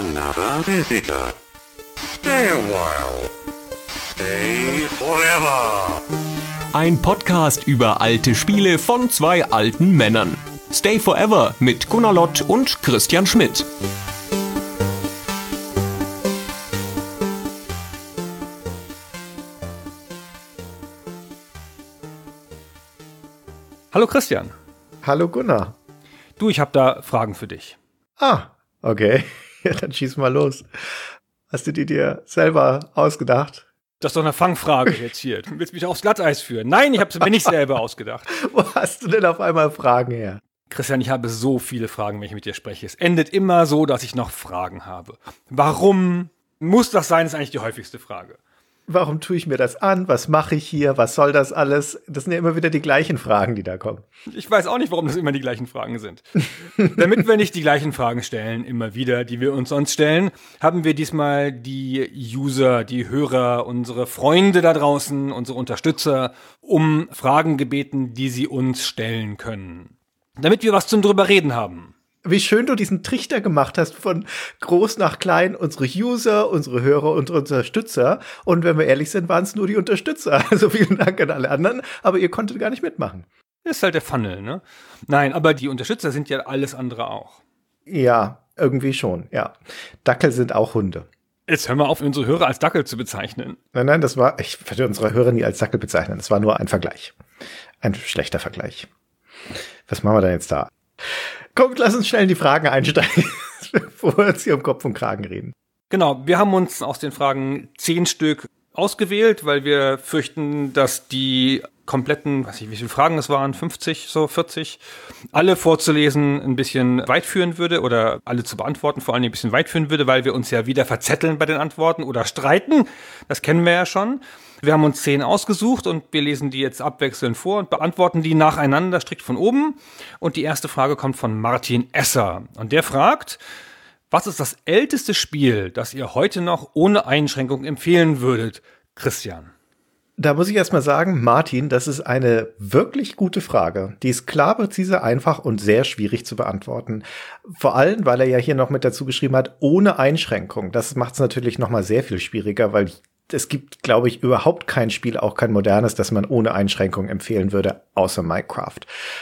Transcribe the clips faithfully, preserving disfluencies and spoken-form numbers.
another visitor. Stay a while. Stay forever. Ein Podcast über alte Spiele von zwei alten Männern. Stay Forever mit Gunnar Lott und Christian Schmidt. Hallo Christian. Hallo Gunnar. Du, ich habe da Fragen für dich. Ah, okay. Ja, dann schieß mal los. Hast du die dir selber ausgedacht? Das ist doch eine Fangfrage jetzt hier. Du willst mich aufs Glatteis führen. Nein, ich habe sie mir nicht selber ausgedacht. Wo hast du denn auf einmal Fragen her? Christian, ich habe so viele Fragen, wenn ich mit dir spreche. Es endet immer so, dass ich noch Fragen habe. Warum muss das sein, ist eigentlich die häufigste Frage. Warum tue ich mir das an? Was mache ich hier? Was soll das alles? Das sind ja immer wieder die gleichen Fragen, die da kommen. Ich weiß auch nicht, warum das immer die gleichen Fragen sind. Damit wir nicht die gleichen Fragen stellen, immer wieder, die wir uns sonst stellen, haben wir diesmal die User, die Hörer, unsere Freunde da draußen, unsere Unterstützer, um Fragen gebeten, die sie uns stellen können. Damit wir was zum drüber reden haben. Wie schön du diesen Trichter gemacht hast von groß nach klein, unsere User, unsere Hörer und Unterstützer. Und wenn wir ehrlich sind, waren es nur die Unterstützer. Also vielen Dank an alle anderen, aber ihr konntet gar nicht mitmachen. Das ist halt der Funnel, ne? Nein, aber die Unterstützer sind ja alles andere auch. Ja, irgendwie schon, ja. Dackel sind auch Hunde. Jetzt hör mal auf, unsere Hörer als Dackel zu bezeichnen. Nein, nein, das war, ich würde unsere Hörer nie als Dackel bezeichnen. Das war nur ein Vergleich. Ein schlechter Vergleich. Was machen wir da jetzt da? Komm, lass uns schnell in die Fragen einsteigen, bevor wir uns hier um Kopf und Kragen reden. Genau, wir haben uns aus den Fragen zehn Stück ausgewählt, weil wir fürchten, dass die kompletten, weiß ich, wie viele Fragen es waren, fünfzig, so vierzig, alle vorzulesen ein bisschen weit führen würde oder alle zu beantworten vor allem ein bisschen weit führen würde, weil wir uns ja wieder verzetteln bei den Antworten oder streiten. Das kennen wir ja schon. Wir haben uns zehn ausgesucht und wir lesen die jetzt abwechselnd vor und beantworten die nacheinander strikt von oben. Und die erste Frage kommt von Martin Esser. Und der fragt, was ist das älteste Spiel, das ihr heute noch ohne Einschränkung empfehlen würdet? Christian. Da muss ich erst mal sagen, Martin, das ist eine wirklich gute Frage. Die ist klar, präzise, einfach und sehr schwierig zu beantworten. Vor allem, weil er ja hier noch mit dazu geschrieben hat, ohne Einschränkung. Das macht es natürlich noch mal sehr viel schwieriger, weil es gibt, glaube ich, überhaupt kein Spiel, auch kein modernes, das man ohne Einschränkung empfehlen würde, außer Minecraft.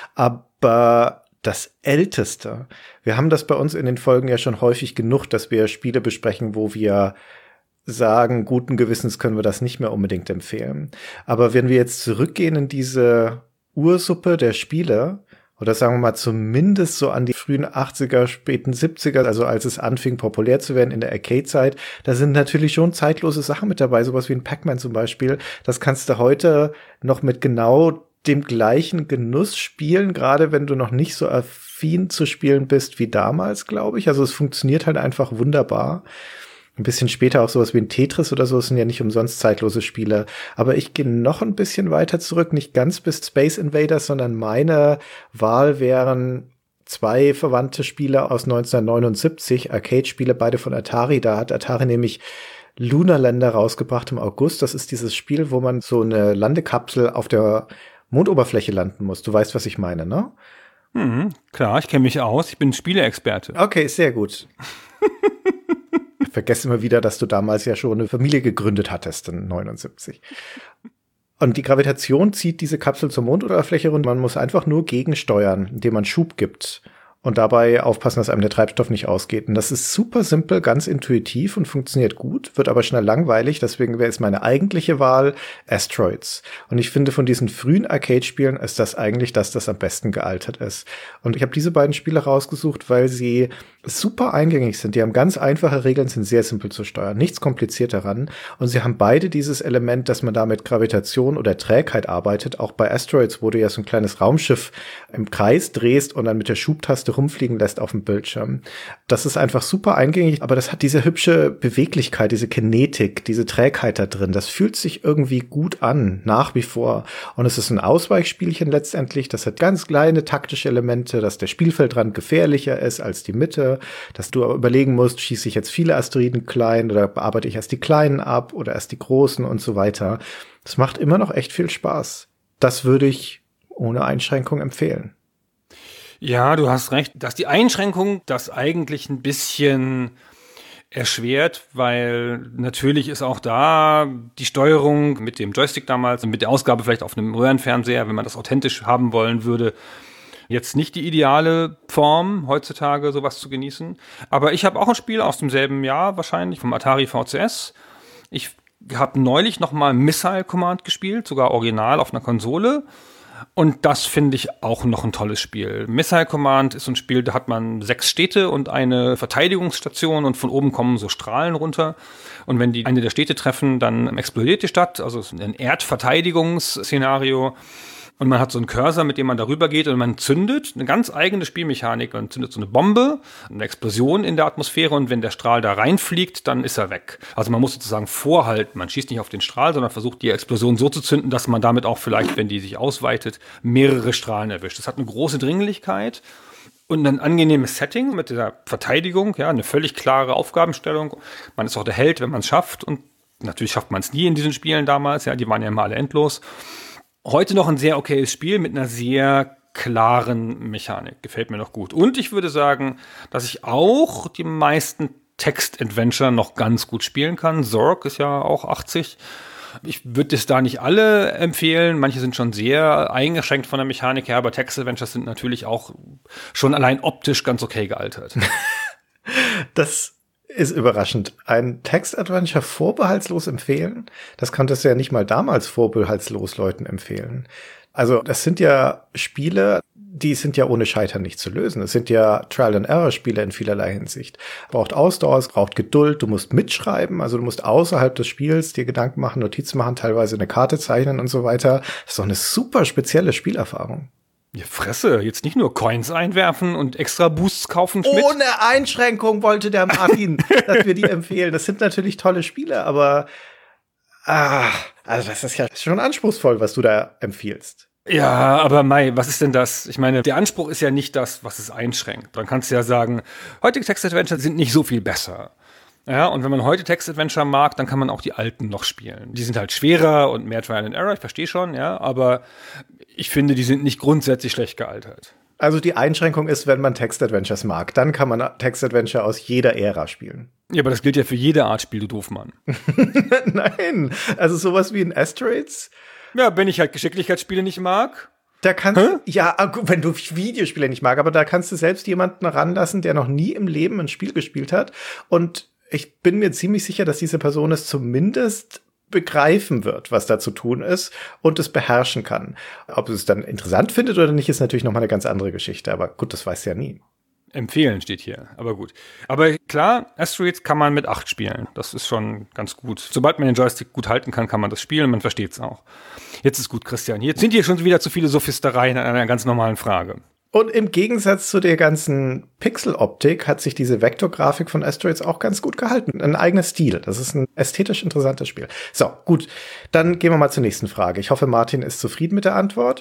Aber das Älteste, wir haben das bei uns in den Folgen ja schon häufig genug, dass wir Spiele besprechen, wo wir sagen, guten Gewissens können wir das nicht mehr unbedingt empfehlen. Aber wenn wir jetzt zurückgehen in diese Ursuppe der Spiele, oder sagen wir mal zumindest so an die frühen achtziger, späten siebziger, also als es anfing populär zu werden in der Arcade-Zeit, da sind natürlich schon zeitlose Sachen mit dabei, sowas wie ein Pac-Man zum Beispiel. Das kannst du heute noch mit genau dem gleichen Genuss spielen, gerade wenn du noch nicht so affin zu spielen bist wie damals, glaube ich. Also es funktioniert halt einfach wunderbar. Ein bisschen später auch sowas wie ein Tetris oder so, das sind ja nicht umsonst zeitlose Spiele. Aber ich gehe noch ein bisschen weiter zurück, nicht ganz bis Space Invaders, sondern meine Wahl wären zwei verwandte Spiele aus neunzehnhundertneunundsiebzig, Arcade-Spiele, beide von Atari. Da hat Atari nämlich Lunar Lander rausgebracht im August. Das ist dieses Spiel, wo man so eine Landekapsel auf der Mondoberfläche landen muss. Du weißt, was ich meine, ne? Hm, klar, ich kenne mich aus. Ich bin Spieleexperte. Okay, sehr gut. Ich vergesse immer wieder, dass du damals ja schon eine Familie gegründet hattest in neunundsiebzig. Und die Gravitation zieht diese Kapsel zur Mondoberfläche runter. Man muss einfach nur gegensteuern, indem man Schub gibt. Und dabei aufpassen, dass einem der Treibstoff nicht ausgeht. Und das ist super simpel, ganz intuitiv und funktioniert gut, wird aber schnell langweilig. Deswegen wäre es meine eigentliche Wahl Asteroids. Und ich finde, von diesen frühen Arcade-Spielen ist das eigentlich das, das am besten gealtert ist. Und ich habe diese beiden Spiele rausgesucht, weil sie super eingängig sind. Die haben ganz einfache Regeln, sind sehr simpel zu steuern. Nichts kompliziert daran. Und sie haben beide dieses Element, dass man da mit Gravitation oder Trägheit arbeitet. Auch bei Asteroids, wo du ja so ein kleines Raumschiff im Kreis drehst und dann mit der Schubtaste rumfliegen lässt auf dem Bildschirm. Das ist einfach super eingängig, aber das hat diese hübsche Beweglichkeit, diese Kinetik, diese Trägheit da drin. Das fühlt sich irgendwie gut an, nach wie vor. Und es ist ein Ausweichspielchen letztendlich. Das hat ganz kleine taktische Elemente, dass der Spielfeldrand gefährlicher ist als die Mitte, dass du aber überlegen musst, schieße ich jetzt viele Asteroiden klein oder bearbeite ich erst die kleinen ab oder erst die großen und so weiter. Das macht immer noch echt viel Spaß. Das würde ich ohne Einschränkung empfehlen. Ja, du hast recht, dass die Einschränkung das eigentlich ein bisschen erschwert, weil natürlich ist auch da die Steuerung mit dem Joystick damals und mit der Ausgabe vielleicht auf einem Röhrenfernseher, wenn man das authentisch haben wollen würde, jetzt nicht die ideale Form, heutzutage sowas zu genießen. Aber ich habe auch ein Spiel aus demselben Jahr wahrscheinlich, vom Atari V C S. Ich habe neulich noch mal Missile Command gespielt, sogar original auf einer Konsole. Und das finde ich auch noch ein tolles Spiel. Missile Command ist so ein Spiel, da hat man sechs Städte und eine Verteidigungsstation und von oben kommen so Strahlen runter. Und wenn die eine der Städte treffen, dann explodiert die Stadt. Also es ist ein Erdverteidigungsszenario. Und man hat so einen Cursor, mit dem man darüber geht und man zündet eine ganz eigene Spielmechanik. Man zündet so eine Bombe, eine Explosion in der Atmosphäre und wenn der Strahl da reinfliegt, dann ist er weg. Also man muss sozusagen vorhalten. Man schießt nicht auf den Strahl, sondern versucht die Explosion so zu zünden, dass man damit auch vielleicht, wenn die sich ausweitet, mehrere Strahlen erwischt. Das hat eine große Dringlichkeit und ein angenehmes Setting mit der Verteidigung, ja, eine völlig klare Aufgabenstellung. Man ist auch der Held, wenn man es schafft und natürlich schafft man es nie in diesen Spielen damals, ja, die waren ja immer alle endlos. Heute noch ein sehr okayes Spiel mit einer sehr klaren Mechanik. Gefällt mir noch gut. Und ich würde sagen, dass ich auch die meisten Text-Adventure noch ganz gut spielen kann. Zork ist ja auch achtzig. Ich würde es da nicht alle empfehlen. Manche sind schon sehr eingeschränkt von der Mechanik her, aber Text-Adventures sind natürlich auch schon allein optisch ganz okay gealtert. Das ist überraschend. Ein Text-Adventure vorbehaltslos empfehlen? Das konntest du ja nicht mal damals vorbehaltslos Leuten empfehlen. Also das sind ja Spiele, die sind ja ohne Scheitern nicht zu lösen. Es sind ja Trial-and-Error-Spiele in vielerlei Hinsicht. Braucht Ausdauer, es braucht Geduld, du musst mitschreiben, also du musst außerhalb des Spiels dir Gedanken machen, Notizen machen, teilweise eine Karte zeichnen und so weiter. Das ist doch eine super spezielle Spielerfahrung. Ja, Fresse, jetzt nicht nur Coins einwerfen und extra Boosts kaufen, Schmidt. Ohne Einschränkung wollte der Martin, dass wir die empfehlen. Das sind natürlich tolle Spiele, aber ah, also das ist ja schon anspruchsvoll, was du da empfiehlst. Ja, aber Mai, was ist denn das? Ich meine, der Anspruch ist ja nicht das, was es einschränkt. Dann kannst du ja sagen, heutige Text-Adventure sind nicht so viel besser. Ja, und wenn man heute Text-Adventure mag, dann kann man auch die alten noch spielen. Die sind halt schwerer und mehr Trial and Error, ich verstehe schon, ja, aber ich finde, die sind nicht grundsätzlich schlecht gealtert. Also die Einschränkung ist, wenn man Text-Adventures mag, dann kann man Text-Adventure aus jeder Ära spielen. Ja, aber das gilt ja für jede Art Spiel, du Doofmann. Nein, also sowas wie in Asteroids. Ja, wenn ich halt Geschicklichkeitsspiele nicht mag. Da kannst du, ja, wenn du Videospiele nicht mag, aber da kannst du selbst jemanden ranlassen, der noch nie im Leben ein Spiel gespielt hat. Und ich bin mir ziemlich sicher, dass diese Person es zumindest begreifen wird, was da zu tun ist und es beherrschen kann. Ob es dann interessant findet oder nicht, ist natürlich noch mal eine ganz andere Geschichte. Aber gut, das weiß ja nie. Empfehlen steht hier, aber gut. Aber klar, Asteroids kann man mit acht spielen. Das ist schon ganz gut. Sobald man den Joystick gut halten kann, kann man das spielen und man versteht es auch. Jetzt ist gut, Christian. Jetzt sind hier schon wieder zu viele Sophistereien an einer ganz normalen Frage. Und im Gegensatz zu der ganzen Pixel-Optik hat sich diese Vektorgrafik von Asteroids auch ganz gut gehalten. Ein eigener Stil. Das ist ein ästhetisch interessantes Spiel. So, gut. Dann gehen wir mal zur nächsten Frage. Ich hoffe, Martin ist zufrieden mit der Antwort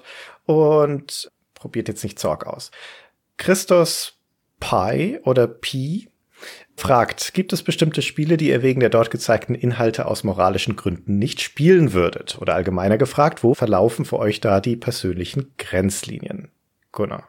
und probiert jetzt nicht Zorg aus. Christos Pi oder Pi fragt, gibt es bestimmte Spiele, die ihr wegen der dort gezeigten Inhalte aus moralischen Gründen nicht spielen würdet? Oder allgemeiner gefragt, wo verlaufen für euch da die persönlichen Grenzlinien? Gunnar.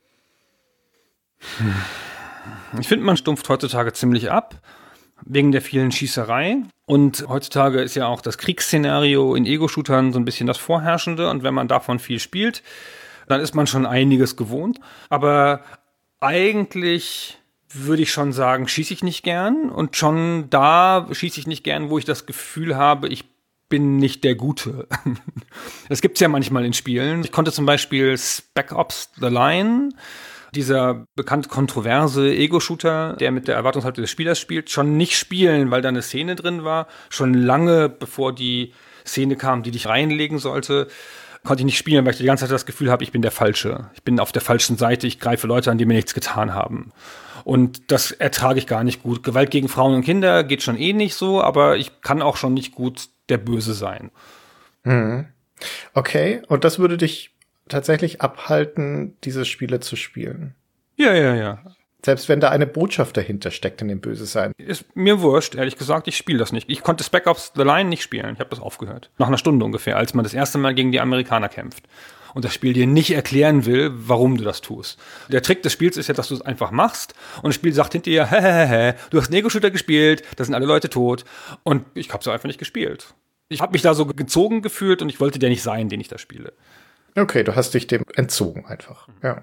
Ich finde, man stumpft heutzutage ziemlich ab, wegen der vielen Schießerei. Und heutzutage ist ja auch das Kriegsszenario in Ego-Shootern so ein bisschen das Vorherrschende. Und wenn man davon viel spielt, dann ist man schon einiges gewohnt. Aber eigentlich würde ich schon sagen, schieße ich nicht gern. Und schon da schieße ich nicht gern, wo ich das Gefühl habe, ich bin nicht der Gute. Das gibt's ja manchmal in Spielen. Ich konnte zum Beispiel Spec Ops The Line, dieser bekannt kontroverse Ego-Shooter, der mit der Erwartungshaltung des Spielers spielt, schon nicht spielen, weil da eine Szene drin war. Schon lange bevor die Szene kam, die dich reinlegen sollte, konnte ich nicht spielen, weil ich die ganze Zeit das Gefühl habe, ich bin der Falsche. Ich bin auf der falschen Seite, ich greife Leute an, die mir nichts getan haben. Und das ertrage ich gar nicht gut. Gewalt gegen Frauen und Kinder geht schon eh nicht so, aber ich kann auch schon nicht gut der Böse sein. Mhm. Okay, und das würde dich tatsächlich abhalten, diese Spiele zu spielen? Ja, ja, ja. Selbst wenn da eine Botschaft dahinter steckt in dem Böse-Sein. Ist mir wurscht, ehrlich gesagt, ich spiele das nicht. Ich konnte Spec Ops The Line nicht spielen, ich habe das aufgehört. Nach einer Stunde ungefähr, als man das erste Mal gegen die Amerikaner kämpft. und das Spiel dir nicht erklären will, warum du das tust. Der Trick des Spiels ist ja, dass du es einfach machst und das Spiel sagt hinterher, hä, hä, hä, hä, du hast einen Ego-Shooter gespielt, da sind alle Leute tot und ich habe so einfach nicht gespielt. Ich habe mich da so gezogen gefühlt und ich wollte der nicht sein, den ich da spiele. Okay, du hast dich dem entzogen einfach. Ja.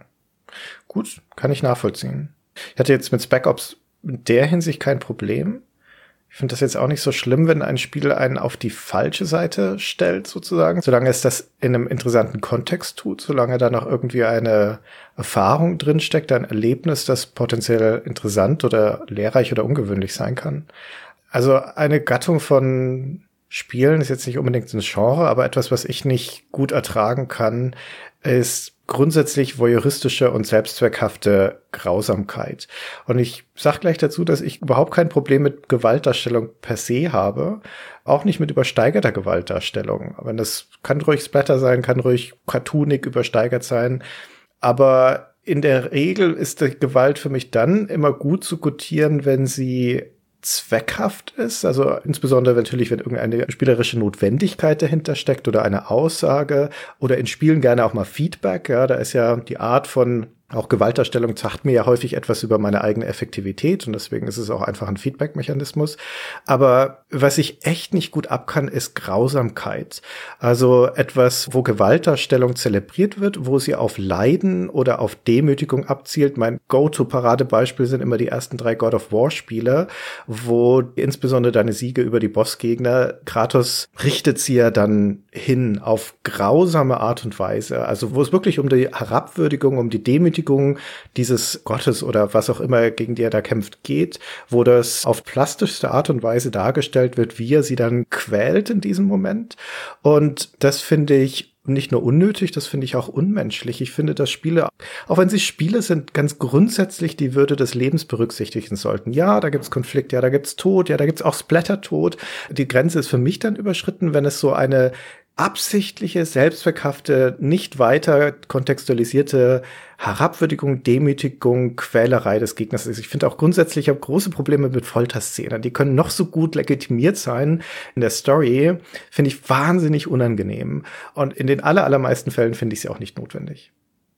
Gut, kann ich nachvollziehen. Ich hatte jetzt mit Spec Ops in der Hinsicht kein Problem. Ich finde das jetzt auch nicht so schlimm, wenn ein Spiel einen auf die falsche Seite stellt, sozusagen. Solange es das in einem interessanten Kontext tut, solange da noch irgendwie eine Erfahrung drinsteckt, ein Erlebnis, das potenziell interessant oder lehrreich oder ungewöhnlich sein kann. Also eine Gattung von Spielen ist jetzt nicht unbedingt ein Genre, aber etwas, was ich nicht gut ertragen kann, ist grundsätzlich voyeuristische und selbstzweckhafte Grausamkeit. Und ich sag gleich dazu, dass ich überhaupt kein Problem mit Gewaltdarstellung per se habe, auch nicht mit übersteigerter Gewaltdarstellung. Aber das kann ruhig Splatter sein, kann ruhig cartoonig übersteigert sein, aber in der Regel ist die Gewalt für mich dann immer gut zu gutieren, wenn sie zweckhaft ist, also insbesondere natürlich, wenn irgendeine spielerische Notwendigkeit dahinter steckt oder eine Aussage oder in Spielen gerne auch mal Feedback, ja, da ist ja die Art von auch Gewaltdarstellung sagt mir ja häufig etwas über meine eigene Effektivität und deswegen ist es auch einfach ein Feedback-Mechanismus. Aber was ich echt nicht gut ab kann, ist Grausamkeit. Also etwas, wo Gewaltdarstellung zelebriert wird, wo sie auf Leiden oder auf Demütigung abzielt. Mein Go-To-Paradebeispiel sind immer die ersten drei God of War-Spiele, wo insbesondere deine Siege über die Bossgegner, Kratos richtet sie ja dann hin auf grausame Art und Weise. Also wo es wirklich um die Herabwürdigung, um die Demütigung dieses Gottes oder was auch immer, gegen die er da kämpft, geht, wo das auf plastischste Art und Weise dargestellt wird, wie er sie dann quält in diesem Moment. Und das finde ich nicht nur unnötig, das finde ich auch unmenschlich. Ich finde, dass Spiele, auch wenn sie Spiele sind, ganz grundsätzlich die Würde des Lebens berücksichtigen sollten. Ja, da gibt's Konflikt, ja, da gibt's Tod, ja, da gibt's auch Splatter-Tod. Die Grenze ist für mich dann überschritten, wenn es so eine absichtliche, selbstzweckhafte, nicht weiter kontextualisierte Herabwürdigung, Demütigung, Quälerei des Gegners ist. Ich finde auch grundsätzlich, ich habe große Probleme mit Folterszenen. Die können noch so gut legitimiert sein in der Story, finde ich wahnsinnig unangenehm. Und in den aller, allermeisten Fällen finde ich sie auch nicht notwendig.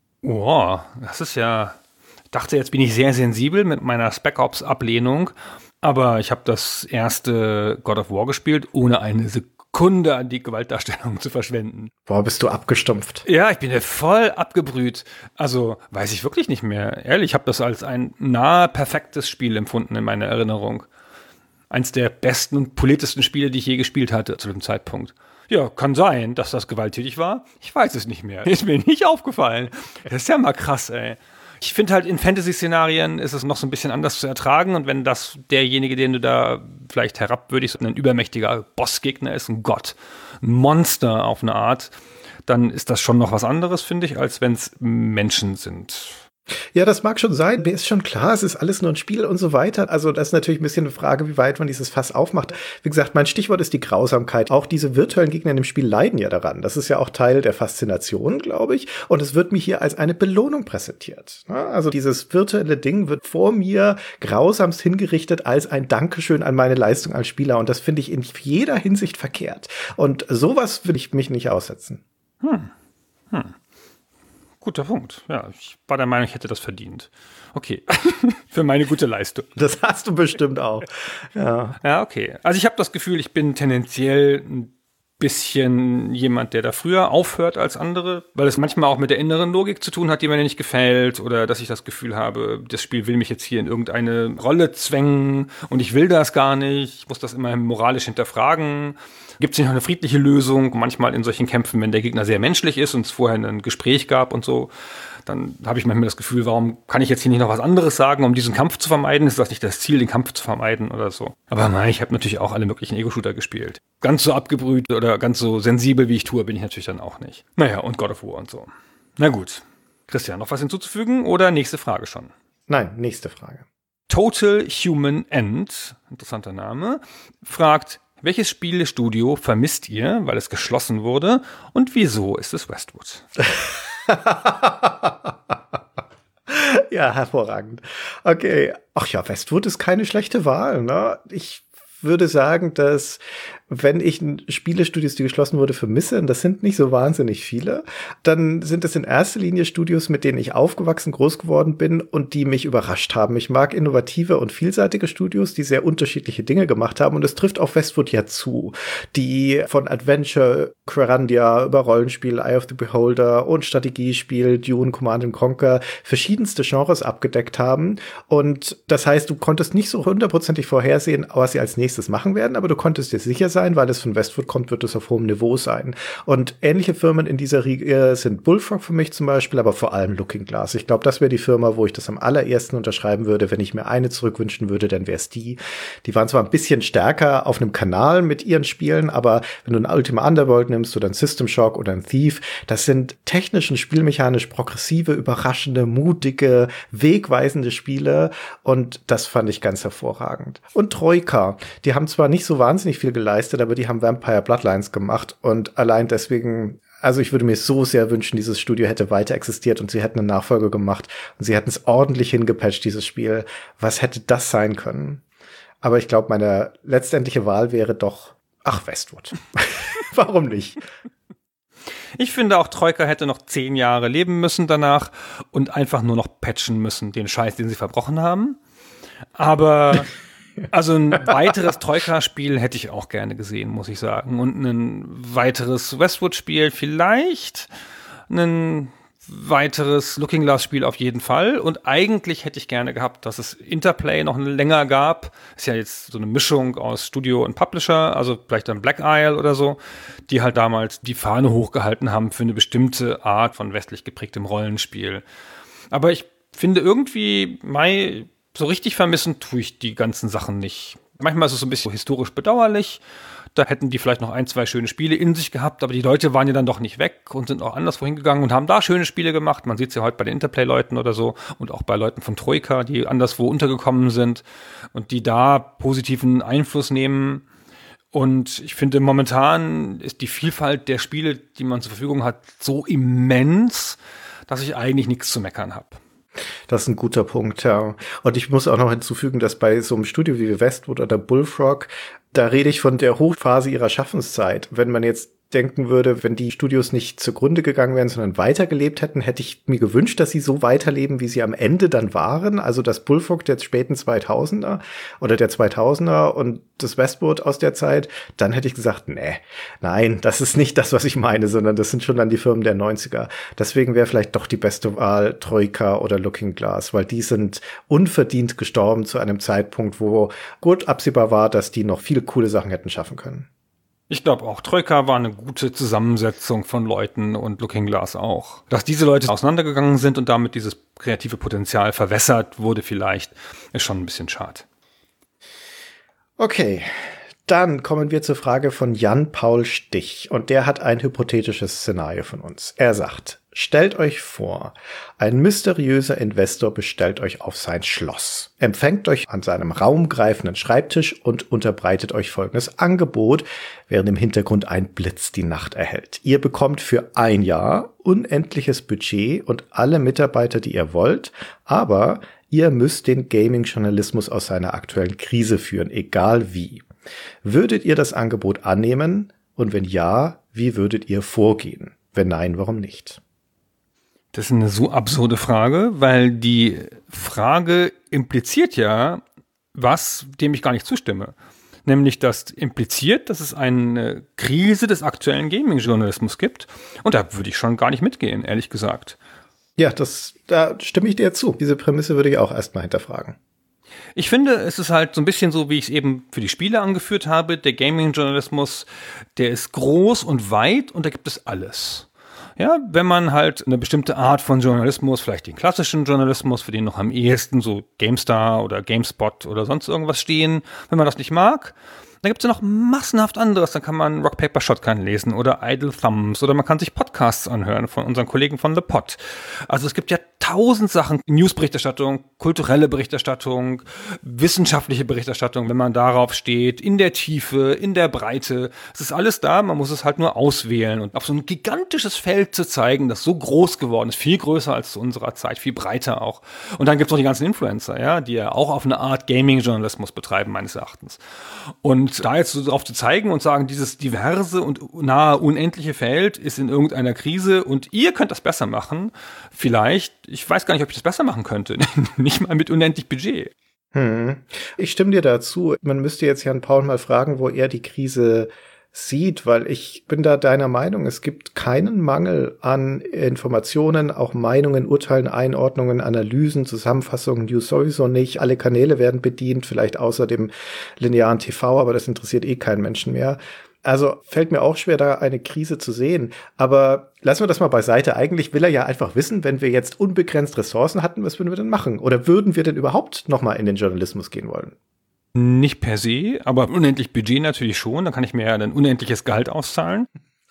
Oh, das ist ja, ich dachte, jetzt bin ich sehr sensibel mit meiner Spec Ops Ablehnung, aber ich habe das erste God of War gespielt, ohne eine Sekunde Kunde an die Gewaltdarstellung zu verschwenden. Boah, bist du abgestumpft. Ja, ich bin ja voll abgebrüht. Also, weiß ich wirklich nicht mehr. Ehrlich, ich habe das als ein nahe perfektes Spiel empfunden in meiner Erinnerung. Eins der besten und politischsten Spiele, die ich je gespielt hatte zu dem Zeitpunkt. Ja, kann sein, dass das gewalttätig war. Ich weiß es nicht mehr. Ist mir nicht aufgefallen. Das ist ja mal krass, ey. Ich finde halt, in Fantasy-Szenarien ist es noch so ein bisschen anders zu ertragen und wenn das derjenige, den du da vielleicht herabwürdigst, ein übermächtiger Bossgegner ist, ein Gott, ein Monster auf eine Art, dann ist das schon noch was anderes, finde ich, als wenn es Menschen sind. Ja, das mag schon sein. Mir ist schon klar, es ist alles nur ein Spiel und so weiter. Also das ist natürlich ein bisschen eine Frage, wie weit man dieses Fass aufmacht. Wie gesagt, mein Stichwort ist die Grausamkeit. Auch diese virtuellen Gegner in dem Spiel leiden ja daran. Das ist ja auch Teil der Faszination, glaube ich. Und es wird mir hier als eine Belohnung präsentiert. Also dieses virtuelle Ding wird vor mir grausamst hingerichtet als ein Dankeschön an meine Leistung als Spieler. Und das finde ich in jeder Hinsicht verkehrt. Und sowas will ich mich nicht aussetzen. Hm. Hm. Guter Punkt. Ja, ich war der Meinung, ich hätte das verdient. Okay. Für meine gute Leistung. Das hast du bestimmt auch. Ja, ja, okay. Also ich habe das Gefühl, ich bin tendenziell ein bisschen jemand, der da früher aufhört als andere, weil es manchmal auch mit der inneren Logik zu tun hat, die mir nicht gefällt, oder dass ich das Gefühl habe, das Spiel will mich jetzt hier in irgendeine Rolle zwängen und ich will das gar nicht, ich muss das immer moralisch hinterfragen. Gibt es nicht noch eine friedliche Lösung? Manchmal in solchen Kämpfen, wenn der Gegner sehr menschlich ist und es vorher ein Gespräch gab und so, dann habe ich manchmal das Gefühl, warum kann ich jetzt hier nicht noch was anderes sagen, um diesen Kampf zu vermeiden? Ist das nicht das Ziel, den Kampf zu vermeiden oder so? Aber nein, ich habe natürlich auch alle möglichen Ego-Shooter gespielt. Ganz so abgebrüht oder ganz so sensibel, wie ich tue, bin ich natürlich dann auch nicht. Naja, und God of War und so. Na gut. Christian, noch was hinzuzufügen oder nächste Frage schon? Nein, nächste Frage. Total Human End, interessanter Name, fragt, welches Spielestudio vermisst ihr, weil es geschlossen wurde, und wieso ist es Westwood? Ja, hervorragend. Okay. Ach ja, Westwood ist keine schlechte Wahl, ne? Ich würde sagen, dass wenn ich Spielestudios, die geschlossen wurde, vermisse, und das sind nicht so wahnsinnig viele, dann sind es in erster Linie Studios, mit denen ich aufgewachsen, groß geworden bin und die mich überrascht haben. Ich mag innovative und vielseitige Studios, die sehr unterschiedliche Dinge gemacht haben, und es trifft auf Westwood ja zu, die von Adventure, Quarandia über Rollenspiel, Eye of the Beholder und Strategiespiel, Dune, Command and Conquer verschiedenste Genres abgedeckt haben. Und das heißt, du konntest nicht so hundertprozentig vorhersehen, was sie als nächstes machen werden, aber du konntest dir sicher sein, weil es von Westwood kommt, wird es auf hohem Niveau sein. Und ähnliche Firmen in dieser Riege sind Bullfrog für mich zum Beispiel, aber vor allem Looking Glass. Ich glaube, das wäre die Firma, wo ich das am allerersten unterschreiben würde. Wenn ich mir eine zurückwünschen würde, dann wäre es die. Die waren zwar ein bisschen stärker auf einem Kanal mit ihren Spielen, aber wenn du ein Ultima Underworld nimmst oder ein System Shock oder ein Thief, das sind technisch und spielmechanisch progressive, überraschende, mutige, wegweisende Spiele, und das fand ich ganz hervorragend. Und Troika, die haben zwar nicht so wahnsinnig viel geleistet, aber die haben Vampire Bloodlines gemacht, und allein deswegen, also ich würde mir so sehr wünschen, dieses Studio hätte weiter existiert und sie hätten eine Nachfolge gemacht und sie hätten es ordentlich hingepatcht, dieses Spiel. Was hätte das sein können? Aber ich glaube, meine letztendliche Wahl wäre doch, ach, Westwood. Warum nicht? Ich finde auch, Troika hätte noch zehn Jahre leben müssen danach und einfach nur noch patchen müssen, den Scheiß, den sie verbrochen haben. Aber also ein weiteres Troika-Spiel hätte ich auch gerne gesehen, muss ich sagen. Und ein weiteres Westwood-Spiel vielleicht, ein weiteres Looking Glass-Spiel auf jeden Fall. Und eigentlich hätte ich gerne gehabt, dass es Interplay noch länger gab. Ist ja jetzt so eine Mischung aus Studio und Publisher, also vielleicht dann Black Isle oder so, die halt damals die Fahne hochgehalten haben für eine bestimmte Art von westlich geprägtem Rollenspiel. Aber ich finde irgendwie, Mai, so richtig vermissen tue ich die ganzen Sachen nicht. Manchmal ist es so ein bisschen historisch bedauerlich. Da hätten die vielleicht noch ein, zwei schöne Spiele in sich gehabt, aber die Leute waren ja dann doch nicht weg und sind auch anderswo hingegangen und haben da schöne Spiele gemacht. Man sieht es ja heute bei den Interplay-Leuten oder so und auch bei Leuten von Troika, die anderswo untergekommen sind und die da positiven Einfluss nehmen. Und ich finde, momentan ist die Vielfalt der Spiele, die man zur Verfügung hat, so immens, dass ich eigentlich nichts zu meckern habe. Das ist ein guter Punkt, ja. Und ich muss auch noch hinzufügen, dass bei so einem Studio wie Westwood oder Bullfrog, da rede ich von der Hochphase ihrer Schaffenszeit. Wenn man jetzt denken würde, wenn die Studios nicht zugrunde gegangen wären, sondern weitergelebt hätten, hätte ich mir gewünscht, dass sie so weiterleben, wie sie am Ende dann waren. Also das Bullfrog der späten zweitausender oder der zweitausender und das Westwood aus der Zeit, dann hätte ich gesagt, nee, nein, das ist nicht das, was ich meine, sondern das sind schon dann die Firmen der neunziger. Deswegen wäre vielleicht doch die beste Wahl Troika oder Looking Glass, weil die sind unverdient gestorben zu einem Zeitpunkt, wo gut absehbar war, dass die noch viele coole Sachen hätten schaffen können. Ich glaube auch, Troika war eine gute Zusammensetzung von Leuten und Looking Glass auch. Dass diese Leute auseinandergegangen sind und damit dieses kreative Potenzial verwässert wurde vielleicht, ist schon ein bisschen schade. Okay, dann kommen wir zur Frage von Jan-Paul Stich und der hat ein hypothetisches Szenario von uns. Er sagt, stellt euch vor, ein mysteriöser Investor bestellt euch auf sein Schloss, empfängt euch an seinem raumgreifenden Schreibtisch und unterbreitet euch folgendes Angebot, während im Hintergrund ein Blitz die Nacht erhellt. Ihr bekommt für ein Jahr unendliches Budget und alle Mitarbeiter, die ihr wollt, aber ihr müsst den Gaming-Journalismus aus seiner aktuellen Krise führen, egal wie. Würdet ihr das Angebot annehmen? Und wenn ja, wie würdet ihr vorgehen? Wenn nein, warum nicht? Das ist eine so absurde Frage, weil die Frage impliziert ja was, dem ich gar nicht zustimme. Nämlich, dass impliziert, dass es eine Krise des aktuellen Gaming-Journalismus gibt. Und da würde ich schon gar nicht mitgehen, ehrlich gesagt. Ja, das, da stimme ich dir zu. Diese Prämisse würde ich auch erstmal hinterfragen. Ich finde, es ist halt so ein bisschen so, wie ich es eben für die Spiele angeführt habe. Der Gaming-Journalismus, der ist groß und weit und da gibt es alles. Ja, wenn man halt eine bestimmte Art von Journalismus, vielleicht den klassischen Journalismus, für den noch am ehesten so GameStar oder GameSpot oder sonst irgendwas stehen, wenn man das nicht mag, dann gibt es ja noch massenhaft anderes. Dann kann man Rock, Paper, Shotgun lesen oder Idle Thumbs oder man kann sich Podcasts anhören von unseren Kollegen von The Pod. Also es gibt ja tausend Sachen, Newsberichterstattung, kulturelle Berichterstattung, wissenschaftliche Berichterstattung, wenn man darauf steht, in der Tiefe, in der Breite. Es ist alles da, man muss es halt nur auswählen und auf so ein gigantisches Feld zu zeigen, das so groß geworden ist, viel größer als zu unserer Zeit, viel breiter auch. Und dann gibt es noch die ganzen Influencer, ja, die ja auch auf eine Art Gaming-Journalismus betreiben, meines Erachtens. Und Und da jetzt so drauf zu zeigen und sagen, dieses diverse und nahe unendliche Feld ist in irgendeiner Krise und ihr könnt das besser machen, vielleicht, ich weiß gar nicht, ob ich das besser machen könnte, nicht mal mit unendlich Budget. Hm. Ich stimme dir dazu. Man müsste jetzt Jan Paul mal fragen, wo er die Krise sieht, weil ich bin da deiner Meinung, es gibt keinen Mangel an Informationen, auch Meinungen, Urteilen, Einordnungen, Analysen, Zusammenfassungen, News sowieso nicht. Alle Kanäle werden bedient, vielleicht außer dem linearen T V, aber das interessiert eh keinen Menschen mehr. Also fällt mir auch schwer, da eine Krise zu sehen. Aber lassen wir das mal beiseite. Eigentlich will er ja einfach wissen, wenn wir jetzt unbegrenzt Ressourcen hatten, was würden wir denn machen? Oder würden wir denn überhaupt noch mal in den Journalismus gehen wollen? Nicht per se, aber unendlich Budget natürlich schon. Da kann ich mir ja ein unendliches Gehalt auszahlen.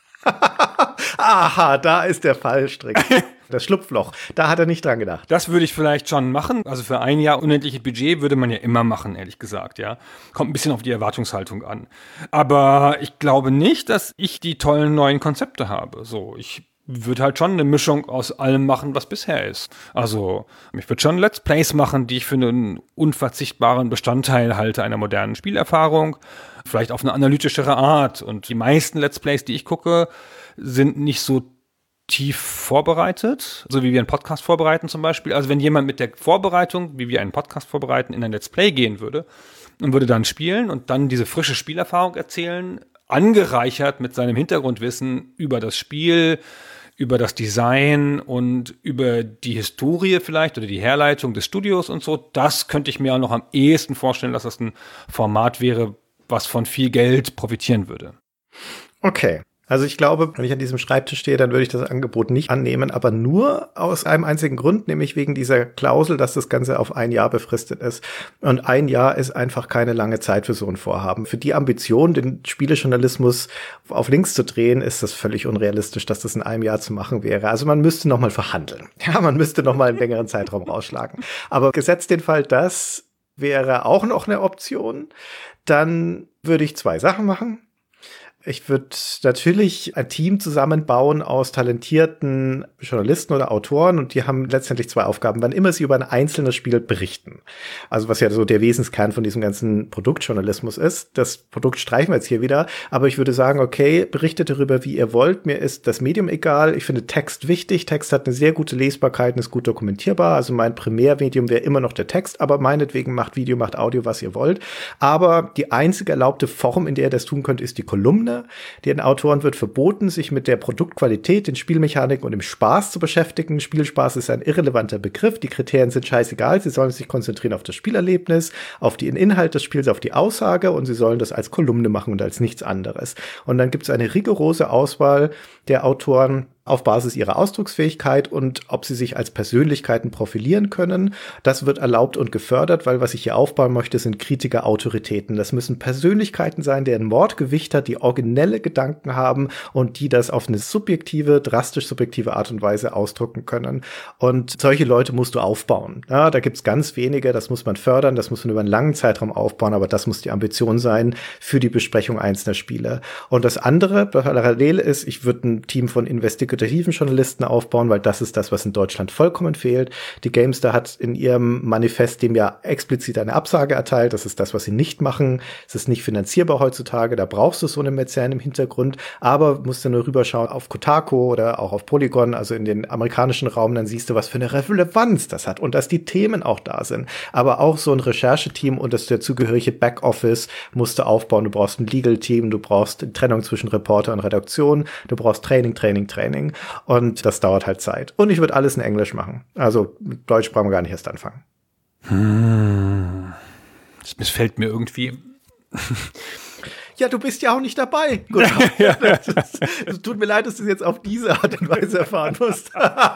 Aha, da ist der Fallstrick. Das Schlupfloch. Da hat er nicht dran gedacht. Das würde ich vielleicht schon machen. Also für ein Jahr unendliches Budget würde man ja immer machen, ehrlich gesagt, ja. Kommt ein bisschen auf die Erwartungshaltung an. Aber ich glaube nicht, dass ich die tollen neuen Konzepte habe. So, ich würde halt schon eine Mischung aus allem machen, was bisher ist. Also, ich würde schon Let's Plays machen, die ich für einen unverzichtbaren Bestandteil halte einer modernen Spielerfahrung. Vielleicht auf eine analytischere Art. Und die meisten Let's Plays, die ich gucke, sind nicht so tief vorbereitet, so wie wir einen Podcast vorbereiten zum Beispiel. Also wenn jemand mit der Vorbereitung, wie wir einen Podcast vorbereiten, in ein Let's Play gehen würde und würde dann spielen und dann diese frische Spielerfahrung erzählen, angereichert mit seinem Hintergrundwissen über das Spiel, über das Design und über die Historie vielleicht oder die Herleitung des Studios und so, das könnte ich mir auch noch am ehesten vorstellen, dass das ein Format wäre, was von viel Geld profitieren würde. Okay. Also ich glaube, wenn ich an diesem Schreibtisch stehe, dann würde ich das Angebot nicht annehmen, aber nur aus einem einzigen Grund, nämlich wegen dieser Klausel, dass das Ganze auf ein Jahr befristet ist. Und ein Jahr ist einfach keine lange Zeit für so ein Vorhaben. Für die Ambition, den Spielejournalismus auf links zu drehen, ist das völlig unrealistisch, dass das in einem Jahr zu machen wäre. Also man müsste noch mal verhandeln. Ja, man müsste noch mal einen längeren Zeitraum rausschlagen. Aber gesetzt den Fall, das wäre auch noch eine Option, dann würde ich zwei Sachen machen. Ich würde natürlich ein Team zusammenbauen aus talentierten Journalisten oder Autoren und die haben letztendlich zwei Aufgaben, wann immer sie über ein einzelnes Spiel berichten. Also was ja so der Wesenskern von diesem ganzen Produktjournalismus ist. Das Produkt streichen wir jetzt hier wieder, aber ich würde sagen, okay, berichtet darüber, wie ihr wollt. Mir ist das Medium egal. Ich finde Text wichtig. Text hat eine sehr gute Lesbarkeit und ist gut dokumentierbar. Also mein Primärmedium wäre immer noch der Text, aber meinetwegen macht Video, macht Audio, was ihr wollt. Aber die einzige erlaubte Form, in der ihr das tun könnt, ist die Kolumne. Den Autoren wird verboten, sich mit der Produktqualität, den Spielmechaniken und dem Spaß zu beschäftigen. Spielspaß ist ein irrelevanter Begriff. Die Kriterien sind scheißegal. Sie sollen sich konzentrieren auf das Spielerlebnis, auf den Inhalt des Spiels, auf die Aussage und sie sollen das als Kolumne machen und als nichts anderes. Und dann gibt es eine rigorose Auswahl der Autoren auf Basis ihrer Ausdrucksfähigkeit und ob sie sich als Persönlichkeiten profilieren können. Das wird erlaubt und gefördert, weil was ich hier aufbauen möchte, sind Kritiker-Autoritäten. Das müssen Persönlichkeiten sein, deren Mordgewicht hat, die originelle Gedanken haben und die das auf eine subjektive, drastisch subjektive Art und Weise ausdrücken können. Und solche Leute musst du aufbauen. Ja, da gibt's ganz wenige, das muss man fördern, das muss man über einen langen Zeitraum aufbauen, aber das muss die Ambition sein für die Besprechung einzelner Spiele. Und das andere, was parallel ist, ich würde ein Team von investigativen Journalisten aufbauen, weil das ist das, was in Deutschland vollkommen fehlt. Die GameStar hat in ihrem Manifest dem ja explizit eine Absage erteilt. Das ist das, was sie nicht machen. Es ist nicht finanzierbar heutzutage. Da brauchst du so eine Mäzen im Hintergrund. Aber musst du nur rüberschauen auf Kotaku oder auch auf Polygon, also in den amerikanischen Raum, dann siehst du, was für eine Relevanz das hat und dass die Themen auch da sind. Aber auch so ein Rechercheteam und das dazugehörige Backoffice musst du aufbauen. Du brauchst ein Legal-Team, du brauchst Trennung zwischen Reporter und Redaktion, du brauchst Training, Training, Training. Und das dauert halt Zeit. Und ich würde alles in Englisch machen. Also mit Deutsch brauchen wir gar nicht erst anfangen. Hm. Das missfällt mir irgendwie. Ja, du bist ja auch nicht dabei. Gut, ja, das, ist, das tut mir leid, dass du es jetzt auf diese Art und Weise erfahren musst.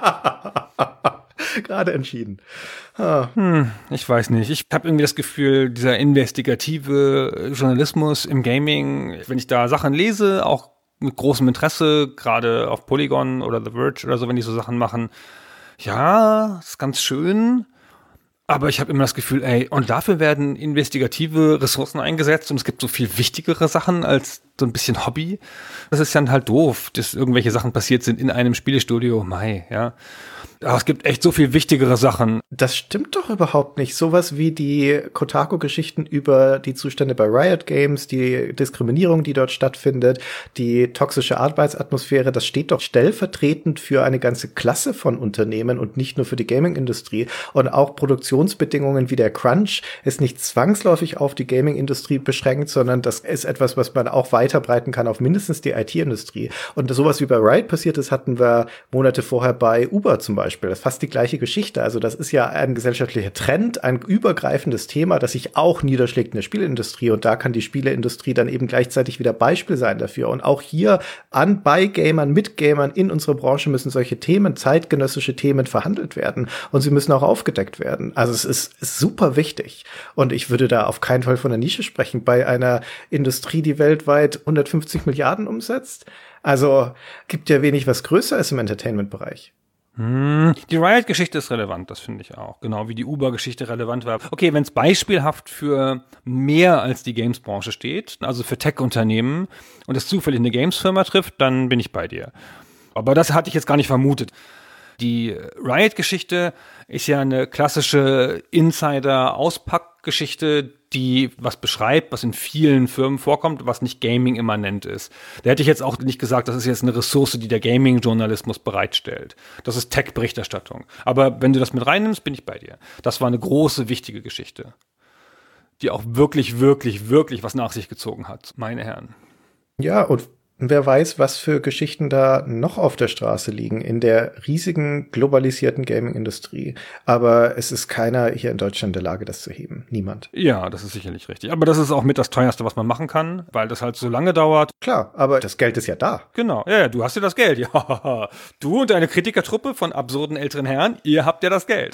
Gerade entschieden. Ah. Hm, ich weiß nicht. Ich habe irgendwie das Gefühl, dieser investigative Journalismus im Gaming, wenn ich da Sachen lese, auch mit großem Interesse, gerade auf Polygon oder The Verge oder so, wenn die so Sachen machen. Ja, ist ganz schön, aber ich habe immer das Gefühl, ey, und dafür werden investigative Ressourcen eingesetzt und es gibt so viel wichtigere Sachen, als so ein bisschen Hobby. Das ist dann halt doof, dass irgendwelche Sachen passiert sind in einem Spielestudio. Mei, ja. Aber es gibt echt so viel wichtigere Sachen. Das stimmt doch überhaupt nicht. Sowas wie die Kotaku-Geschichten über die Zustände bei Riot Games, die Diskriminierung, die dort stattfindet, die toxische Arbeitsatmosphäre, das steht doch stellvertretend für eine ganze Klasse von Unternehmen und nicht nur für die Gaming-Industrie. Und auch Produktionsbedingungen wie der Crunch ist nicht zwangsläufig auf die Gaming-Industrie beschränkt, sondern das ist etwas, was man auch weiterbreiten kann auf mindestens die I T-Industrie. Und sowas wie bei Riot passiert ist, hatten wir Monate vorher bei Uber zum Beispiel. Das ist fast die gleiche Geschichte. Also das ist ja ein gesellschaftlicher Trend, ein übergreifendes Thema, das sich auch niederschlägt in der Spieleindustrie. Und da kann die Spieleindustrie dann eben gleichzeitig wieder Beispiel sein dafür. Und auch hier an bei Gamern, mit Gamern in unserer Branche müssen solche Themen, zeitgenössische Themen verhandelt werden. Und sie müssen auch aufgedeckt werden. Also es ist, ist super wichtig. Und ich würde da auf keinen Fall von der Nische sprechen. Bei einer Industrie, die weltweit hundertfünfzig Milliarden umsetzt. Also gibt ja wenig, was größer ist im Entertainment-Bereich. Die Riot-Geschichte ist relevant, das finde ich auch. Genau wie die Uber-Geschichte relevant war. Okay, wenn es beispielhaft für mehr als die Games-Branche steht, also für Tech-Unternehmen und es zufällig eine Games-Firma trifft, dann bin ich bei dir. Aber das hatte ich jetzt gar nicht vermutet. Die Riot-Geschichte ist ja eine klassische Insider-Auspack-Geschichte, die was beschreibt, was in vielen Firmen vorkommt, was nicht Gaming-immanent ist. Da hätte ich jetzt auch nicht gesagt, das ist jetzt eine Ressource, die der Gaming-Journalismus bereitstellt. Das ist Tech-Berichterstattung. Aber wenn du das mit reinnimmst, bin ich bei dir. Das war eine große, wichtige Geschichte, die auch wirklich, wirklich, wirklich was nach sich gezogen hat, meine Herren. Ja, und wer weiß, was für Geschichten da noch auf der Straße liegen in der riesigen globalisierten Gaming-Industrie. Aber es ist keiner hier in Deutschland in der Lage, das zu heben. Niemand. Ja, das ist sicherlich richtig. Aber das ist auch mit das Teuerste, was man machen kann, weil das halt so lange dauert. Klar, aber das Geld ist ja da. Genau, ja, ja, du hast ja das Geld. Ja, du und deine Kritikertruppe von absurden älteren Herren, ihr habt ja das Geld.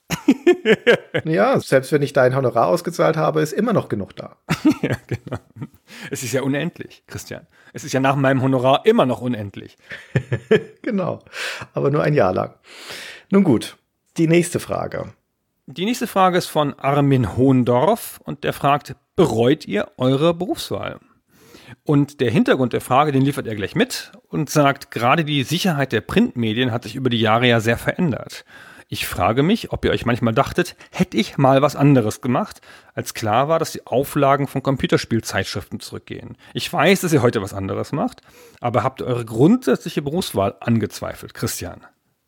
Ja, selbst wenn ich dein Honorar ausgezahlt habe, ist immer noch genug da. Ja, genau. Es ist ja unendlich, Christian. Es ist ja nach meinem Honorar immer noch unendlich. Genau, aber nur ein Jahr lang. Nun gut, die nächste Frage. Die nächste Frage ist von Armin Hohendorf und der fragt, bereut ihr eure Berufswahl? Und der Hintergrund der Frage, den liefert er gleich mit und sagt, gerade die Sicherheit der Printmedien hat sich über die Jahre ja sehr verändert. Ich frage mich, ob ihr euch manchmal dachtet, hätte ich mal was anderes gemacht, als klar war, dass die Auflagen von Computerspielzeitschriften zurückgehen. Ich weiß, dass ihr heute was anderes macht, aber habt ihr eure grundsätzliche Berufswahl angezweifelt, Christian?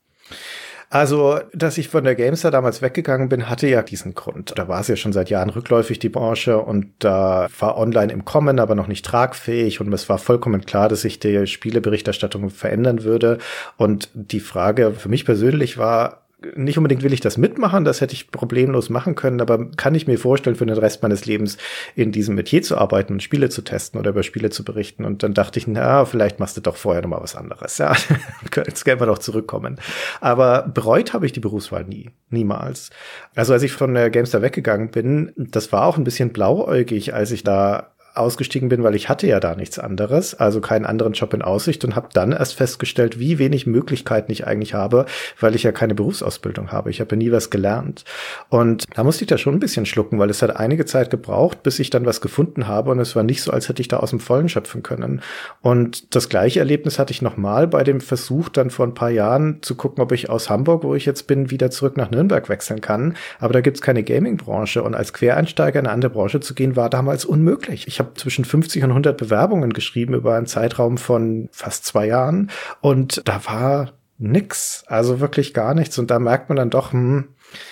Also, dass ich von der GameStar damals weggegangen bin, hatte ja diesen Grund. Da war es ja schon seit Jahren rückläufig, die Branche, und da war online im Kommen, aber noch nicht tragfähig, und es war vollkommen klar, dass sich die Spieleberichterstattung verändern würde. Und die Frage für mich persönlich war, nicht unbedingt will ich das mitmachen, das hätte ich problemlos machen können, aber kann ich mir vorstellen, für den Rest meines Lebens in diesem Metier zu arbeiten und Spiele zu testen oder über Spiele zu berichten. Und dann dachte ich, na, vielleicht machst du doch vorher noch mal was anderes. Ja, jetzt können wir doch zurückkommen. Aber bereut habe ich die Berufswahl nie, niemals. Also als ich von der GameStar weggegangen bin, das war auch ein bisschen blauäugig, als ich da ausgestiegen bin, weil ich hatte ja da nichts anderes, also keinen anderen Job in Aussicht, und habe dann erst festgestellt, wie wenig Möglichkeiten ich eigentlich habe, weil ich ja keine Berufsausbildung habe. Ich habe ja nie was gelernt. Und da musste ich da schon ein bisschen schlucken, weil es hat einige Zeit gebraucht, bis ich dann was gefunden habe, und es war nicht so, als hätte ich da aus dem Vollen schöpfen können. Und das gleiche Erlebnis hatte ich nochmal bei dem Versuch, dann vor ein paar Jahren zu gucken, ob ich aus Hamburg, wo ich jetzt bin, wieder zurück nach Nürnberg wechseln kann. Aber da gibt's keine Gaming-Branche, und als Quereinsteiger in eine andere Branche zu gehen, war damals unmöglich. Ich habe zwischen fünfzig und hundert Bewerbungen geschrieben über einen Zeitraum von fast zwei Jahren, und da war nix, also wirklich gar nichts. Und da merkt man dann doch, hm,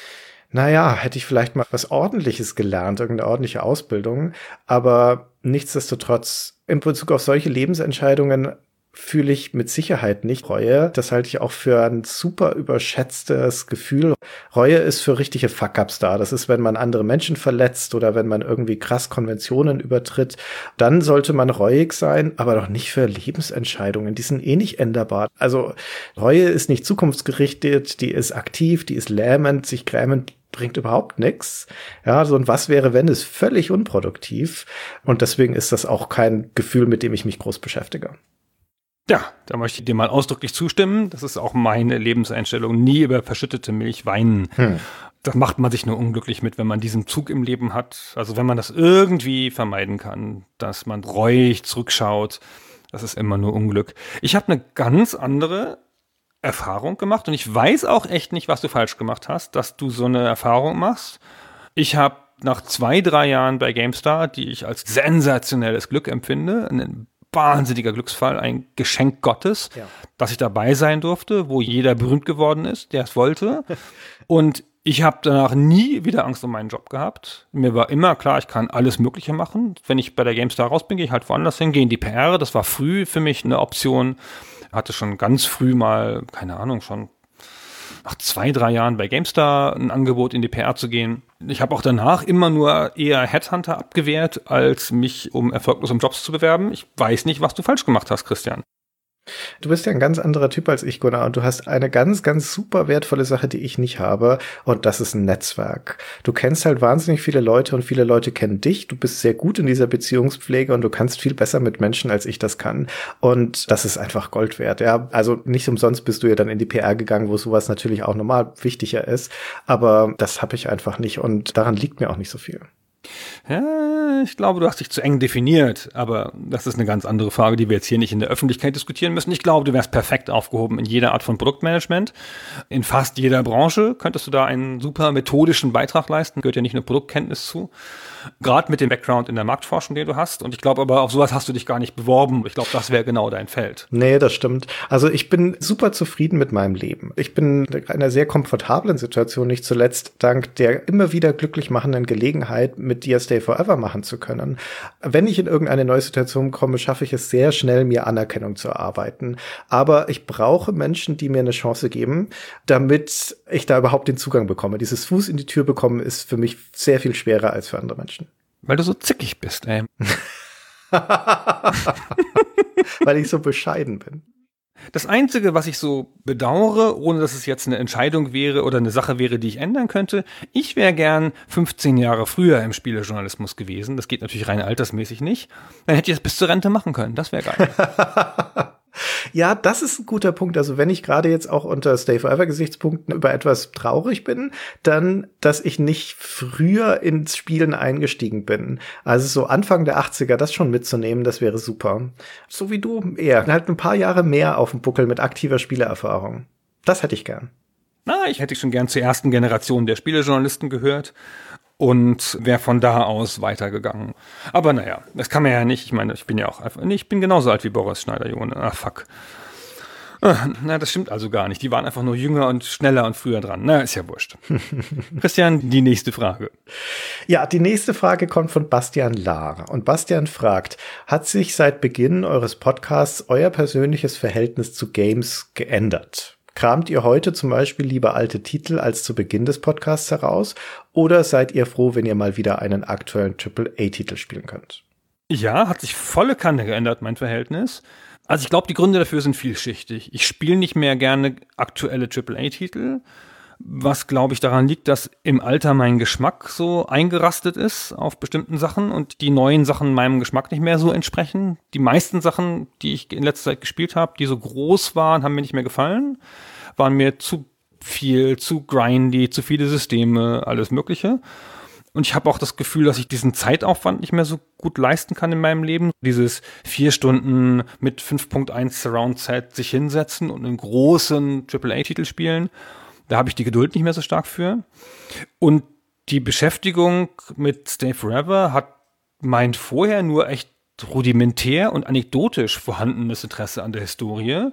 naja, hätte ich vielleicht mal was Ordentliches gelernt, irgendeine ordentliche Ausbildung, aber nichtsdestotrotz in Bezug auf solche Lebensentscheidungen fühle ich mit Sicherheit nicht Reue. Das halte ich auch für ein super überschätztes Gefühl. Reue ist für richtige Fuck-ups da. Das ist, wenn man andere Menschen verletzt oder wenn man irgendwie krass Konventionen übertritt. Dann sollte man reuig sein, aber doch nicht für Lebensentscheidungen. Die sind eh nicht änderbar. Also Reue ist nicht zukunftsgerichtet, die ist aktiv, die ist lähmend, sich grämend bringt überhaupt nichts. Ja, so ein Was wäre, wenn, ist völlig unproduktiv. Und deswegen ist das auch kein Gefühl, mit dem ich mich groß beschäftige. Ja, da möchte ich dir mal ausdrücklich zustimmen. Das ist auch meine Lebenseinstellung. Nie über verschüttete Milch weinen. Hm. da macht man sich nur unglücklich mit, wenn man diesen Zug im Leben hat. Also wenn man das irgendwie vermeiden kann, dass man reuig zurückschaut, das ist immer nur Unglück. Ich habe eine ganz andere Erfahrung gemacht und ich weiß auch echt nicht, was du falsch gemacht hast, dass du so eine Erfahrung machst. Ich habe nach zwei, drei Jahren bei GameStar, die ich als sensationelles Glück empfinde, ein wahnsinniger Glücksfall, ein Geschenk Gottes, ja, dass ich dabei sein durfte, wo jeder berühmt geworden ist, der es wollte. Und ich habe danach nie wieder Angst um meinen Job gehabt. Mir war immer klar, ich kann alles Mögliche machen. Wenn ich bei der GameStar raus bin, gehe ich halt woanders hin, gehe in die P R. Das war früh für mich eine Option. Hatte schon ganz früh mal, keine Ahnung, schon nach zwei, drei Jahren bei GameStar ein Angebot in die P R zu gehen. Ich habe auch danach immer nur eher Headhunter abgewehrt, als mich um erfolglos um Jobs zu bewerben. Ich weiß nicht, was du falsch gemacht hast, Christian. Du bist ja ein ganz anderer Typ als ich, Gunnar, und du hast eine ganz, ganz super wertvolle Sache, die ich nicht habe, und das ist ein Netzwerk. Du kennst halt wahnsinnig viele Leute und viele Leute kennen dich. Du bist sehr gut in dieser Beziehungspflege und du kannst viel besser mit Menschen, als ich das kann. Und das ist einfach Gold wert. Ja, also nicht umsonst bist du ja dann in die P R gegangen, wo sowas natürlich auch normal wichtiger ist. Aber das habe ich einfach nicht und daran liegt mir auch nicht so viel. Ja, ich glaube, du hast dich zu eng definiert, aber das ist eine ganz andere Frage, die wir jetzt hier nicht in der Öffentlichkeit diskutieren müssen. Ich glaube, du wärst perfekt aufgehoben in jeder Art von Produktmanagement. In fast jeder Branche könntest du da einen super methodischen Beitrag leisten. Gehört ja nicht nur Produktkenntnis zu. Gerade mit dem Background in der Marktforschung, den du hast. Und ich glaube aber, auf sowas hast du dich gar nicht beworben. Ich glaube, das wäre genau dein Feld. Nee, das stimmt. Also ich bin super zufrieden mit meinem Leben. Ich bin in einer sehr komfortablen Situation, nicht zuletzt dank der immer wieder glücklich machenden Gelegenheit, mit dir Stay Forever machen zu können. Wenn ich in irgendeine neue Situation komme, schaffe ich es sehr schnell, mir Anerkennung zu erarbeiten. Aber ich brauche Menschen, die mir eine Chance geben, damit ich da überhaupt den Zugang bekomme. Dieses Fuß in die Tür bekommen ist für mich sehr viel schwerer als für andere Menschen. Weil du so zickig bist, ey. Weil ich so bescheiden bin. Das Einzige, was ich so bedauere, ohne dass es jetzt eine Entscheidung wäre oder eine Sache wäre, die ich ändern könnte, ich wäre gern fünfzehn Jahre früher im Spielejournalismus gewesen. Das geht natürlich rein altersmäßig nicht. Dann hätte ich das bis zur Rente machen können. Das wäre geil. Ja, das ist ein guter Punkt. Also wenn ich gerade jetzt auch unter Stay Forever Gesichtspunkten über etwas traurig bin, dann, dass ich nicht früher ins Spielen eingestiegen bin. Also so Anfang der achtziger, das schon mitzunehmen, das wäre super. So wie du eher. Halt ein paar Jahre mehr auf dem Buckel mit aktiver Spielerfahrung. Das hätte ich gern. Na, ich hätte schon gern zur ersten Generation der Spielejournalisten gehört. Und wäre von da aus weitergegangen. Aber naja, das kann man ja nicht. Ich meine, ich bin ja auch einfach, nee, ich bin genauso alt wie Boris Schneider-Johne. Ach, fuck. Ah, na, das stimmt also gar nicht. Die waren einfach nur jünger und schneller und früher dran. Na, ist ja wurscht. Christian, die nächste Frage. Ja, die nächste Frage kommt von Bastian Lahr. Und Bastian fragt, hat sich seit Beginn eures Podcasts euer persönliches Verhältnis zu Games geändert? Kramt ihr heute zum Beispiel lieber alte Titel als zu Beginn des Podcasts heraus? Oder seid ihr froh, wenn ihr mal wieder einen aktuellen Triple A Titel spielen könnt? Ja, hat sich volle Kanne geändert, mein Verhältnis. Also ich glaube, die Gründe dafür sind vielschichtig. Ich spiele nicht mehr gerne aktuelle Triple A Titel, was, glaube ich, daran liegt, dass im Alter mein Geschmack so eingerastet ist auf bestimmten Sachen und die neuen Sachen meinem Geschmack nicht mehr so entsprechen. Die meisten Sachen, die ich in letzter Zeit gespielt habe, die so groß waren, haben mir nicht mehr gefallen, waren mir zu viel, zu grindy, zu viele Systeme, alles Mögliche. Und ich habe auch das Gefühl, dass ich diesen Zeitaufwand nicht mehr so gut leisten kann in meinem Leben. Dieses vier Stunden mit fünf Punkt eins Surround-Set sich hinsetzen und einen großen Triple A Titel spielen, da habe ich die Geduld nicht mehr so stark für. Und die Beschäftigung mit Stay Forever hat mein vorher nur echt rudimentär und anekdotisch vorhandenes Interesse an der Historie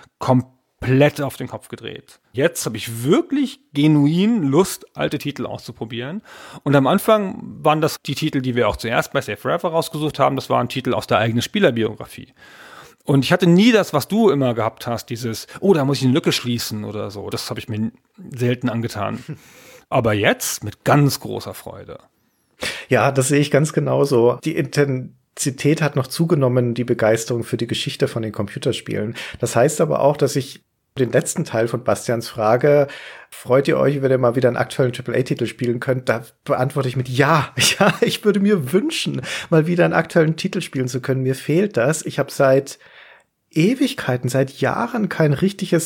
komplett auf den Kopf gedreht. Jetzt habe ich wirklich genuin Lust, alte Titel auszuprobieren. Und am Anfang waren das die Titel, die wir auch zuerst bei Stay Forever rausgesucht haben. Das waren Titel aus der eigenen Spielerbiografie. Und ich hatte nie das, was du immer gehabt hast, dieses, oh, da muss ich eine Lücke schließen oder so. Das habe ich mir selten angetan. Aber jetzt mit ganz großer Freude. Ja, das sehe ich ganz genauso. Die Intensität hat noch zugenommen, die Begeisterung für die Geschichte von den Computerspielen. Das heißt aber auch, dass ich den letzten Teil von Bastians Frage, freut ihr euch, wenn ihr mal wieder einen aktuellen Triple A Titel spielen könnt? Da beantworte ich mit ja. Ja, ich würde mir wünschen, mal wieder einen aktuellen Titel spielen zu können. Mir fehlt das. Ich habe seit Ewigkeiten, seit Jahren kein richtiges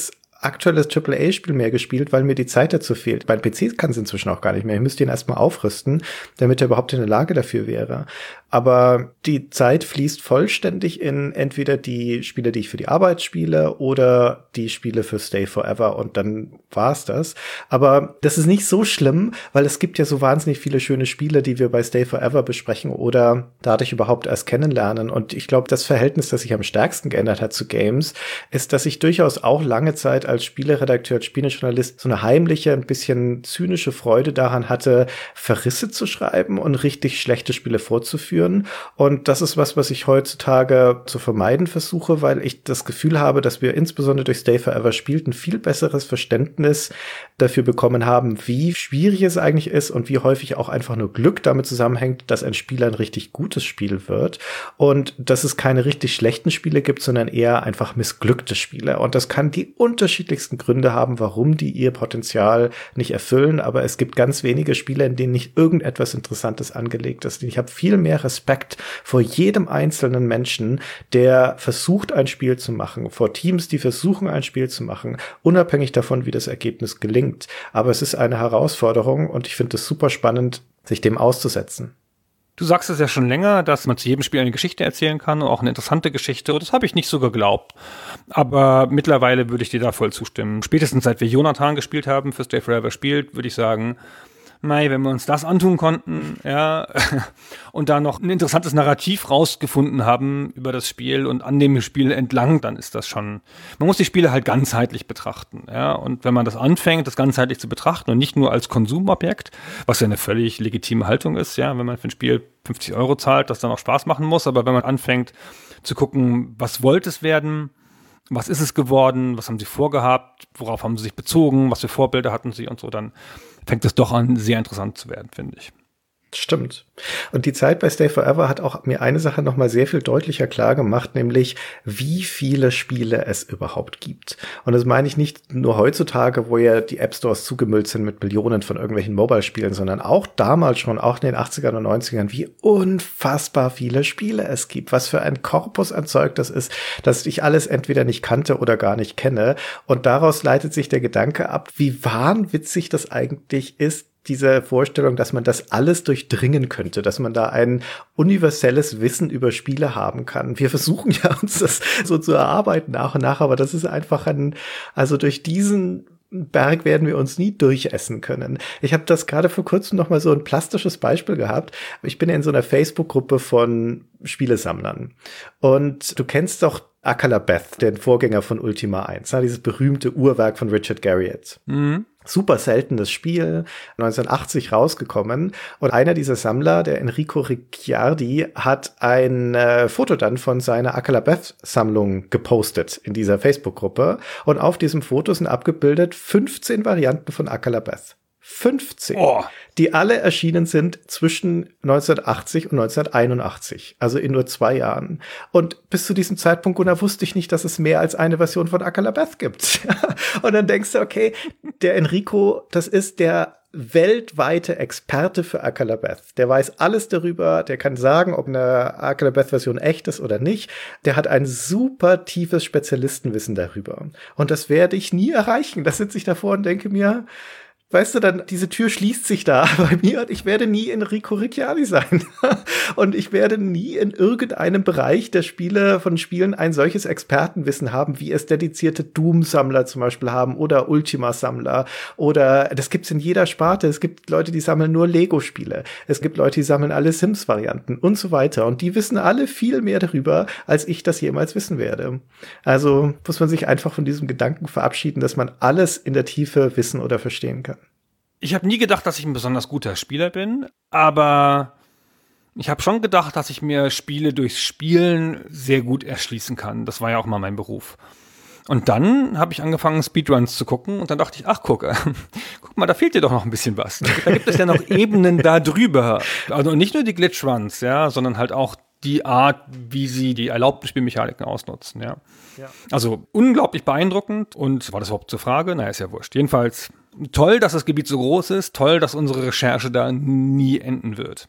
aktuelles Triple A Spiel mehr gespielt, weil mir die Zeit dazu fehlt. Mein P C kann es inzwischen auch gar nicht mehr. Ich müsste ihn erstmal aufrüsten, damit er überhaupt in der Lage dafür wäre. Aber die Zeit fließt vollständig in entweder die Spiele, die ich für die Arbeit spiele, oder die Spiele für Stay Forever, und dann war's das. Aber das ist nicht so schlimm, weil es gibt ja so wahnsinnig viele schöne Spiele, die wir bei Stay Forever besprechen oder dadurch überhaupt erst kennenlernen. Und ich glaube, das Verhältnis, das sich am stärksten geändert hat zu Games, ist, dass ich durchaus auch lange Zeit als Spieleredakteur, als Spielejournalist so eine heimliche, ein bisschen zynische Freude daran hatte, Verrisse zu schreiben und richtig schlechte Spiele vorzuführen. Und das ist was, was ich heutzutage zu vermeiden versuche, weil ich das Gefühl habe, dass wir insbesondere durch Stay Forever Spielt ein viel besseres Verständnis dafür bekommen haben, wie schwierig es eigentlich ist und wie häufig auch einfach nur Glück damit zusammenhängt, dass ein Spiel ein richtig gutes Spiel wird und dass es keine richtig schlechten Spiele gibt, sondern eher einfach missglückte Spiele. Und das kann die unterschiedlichsten Gründe haben, warum die ihr Potenzial nicht erfüllen, aber es gibt ganz wenige Spiele, in denen nicht irgendetwas Interessantes angelegt ist. Ich habe viel mehr Respekt vor jedem einzelnen Menschen, der versucht, ein Spiel zu machen, vor Teams, die versuchen, ein Spiel zu machen, unabhängig davon, wie das Ergebnis gelingt. Aber es ist eine Herausforderung und ich finde es super spannend, sich dem auszusetzen. Du sagst es ja schon länger, dass man zu jedem Spiel eine Geschichte erzählen kann, auch eine interessante Geschichte. Und das habe ich nicht so geglaubt. Aber mittlerweile würde ich dir da voll zustimmen. Spätestens seit wir Jonathan gespielt haben, für Stay Forever Spielt, würde ich sagen, mei, wenn wir uns das antun konnten, ja, und da noch ein interessantes Narrativ rausgefunden haben über das Spiel und an dem Spiel entlang, dann ist das schon, man muss die Spiele halt ganzheitlich betrachten, ja, und wenn man das anfängt, das ganzheitlich zu betrachten und nicht nur als Konsumobjekt, was ja eine völlig legitime Haltung ist, ja, wenn man für ein Spiel fünfzig Euro zahlt, das dann auch Spaß machen muss, aber wenn man anfängt zu gucken, was wollte es werden, was ist es geworden, was haben sie vorgehabt, worauf haben sie sich bezogen, was für Vorbilder hatten sie und so, dann fängt es doch an, sehr interessant zu werden, finde ich. Stimmt. Und die Zeit bei Stay Forever hat auch mir eine Sache noch mal sehr viel deutlicher klar gemacht, nämlich wie viele Spiele es überhaupt gibt. Und das meine ich nicht nur heutzutage, wo ja die App Stores zugemüllt sind mit Millionen von irgendwelchen Mobile-Spielen, sondern auch damals schon, auch in den achtzigern und neunzigern, wie unfassbar viele Spiele es gibt. Was für ein Korpus an Zeug das ist, dass ich alles entweder nicht kannte oder gar nicht kenne. Und daraus leitet sich der Gedanke ab, wie wahnwitzig das eigentlich ist, diese Vorstellung, dass man das alles durchdringen könnte, dass man da ein universelles Wissen über Spiele haben kann. Wir versuchen ja, uns das so zu erarbeiten nach und nach, aber das ist einfach ein, also durch diesen Berg werden wir uns nie durchessen können. Ich habe das gerade vor kurzem noch mal so ein plastisches Beispiel gehabt. Ich bin in so einer Facebook-Gruppe von Spielesammlern. Und du kennst doch Akalabeth, den Vorgänger von Ultima eins, dieses berühmte Uhrwerk von Richard Garriott. Mhm. Super seltenes Spiel, neunzehnhundertachtzig rausgekommen. Und einer dieser Sammler, der Enrico Ricciardi, hat ein äh, Foto dann von seiner Akalabeth-Sammlung gepostet in dieser Facebook-Gruppe. Und auf diesem Foto sind abgebildet fünfzehn Varianten von Akalabeth. fünfzehn, oh. Die alle erschienen sind zwischen neunzehnhundertachtzig und neunzehnhunderteinundachtzig, also in nur zwei Jahren. Und bis zu diesem Zeitpunkt, Gunnar, wusste ich nicht, dass es mehr als eine Version von Akalabeth gibt. Und dann denkst du, okay, der Enrico, das ist der weltweite Experte für Akalabeth. Der weiß alles darüber, der kann sagen, ob eine Akalabeth-Version echt ist oder nicht. Der hat ein super tiefes Spezialistenwissen darüber. Und das werde ich nie erreichen. Da sitze ich davor und denke mir, weißt du, dann, diese Tür schließt sich da bei mir und ich werde nie Enrico Ricciardi sein. Und ich werde nie in irgendeinem Bereich der Spiele von Spielen ein solches Expertenwissen haben, wie es dedizierte Doom-Sammler zum Beispiel haben oder Ultima-Sammler. Oder das gibt's in jeder Sparte. Es gibt Leute, die sammeln nur Lego-Spiele. Es gibt Leute, die sammeln alle Sims-Varianten und so weiter. Und die wissen alle viel mehr darüber, als ich das jemals wissen werde. Also muss man sich einfach von diesem Gedanken verabschieden, dass man alles in der Tiefe wissen oder verstehen kann. Ich habe nie gedacht, dass ich ein besonders guter Spieler bin, aber ich habe schon gedacht, dass ich mir Spiele durchs Spielen sehr gut erschließen kann. Das war ja auch mal mein Beruf. Und dann habe ich angefangen, Speedruns zu gucken und dann dachte ich, ach guck, äh, guck mal, da fehlt dir doch noch ein bisschen was. Da gibt es ja noch Ebenen da drüber. Also nicht nur die Glitchruns, ja, sondern halt auch die Art, wie sie die erlaubten Spielmechaniken ausnutzen, ja. Ja. Also unglaublich beeindruckend. Und war das überhaupt zur Frage? Naja, ist ja wurscht. Jedenfalls toll, dass das Gebiet so groß ist. Toll, dass unsere Recherche da nie enden wird.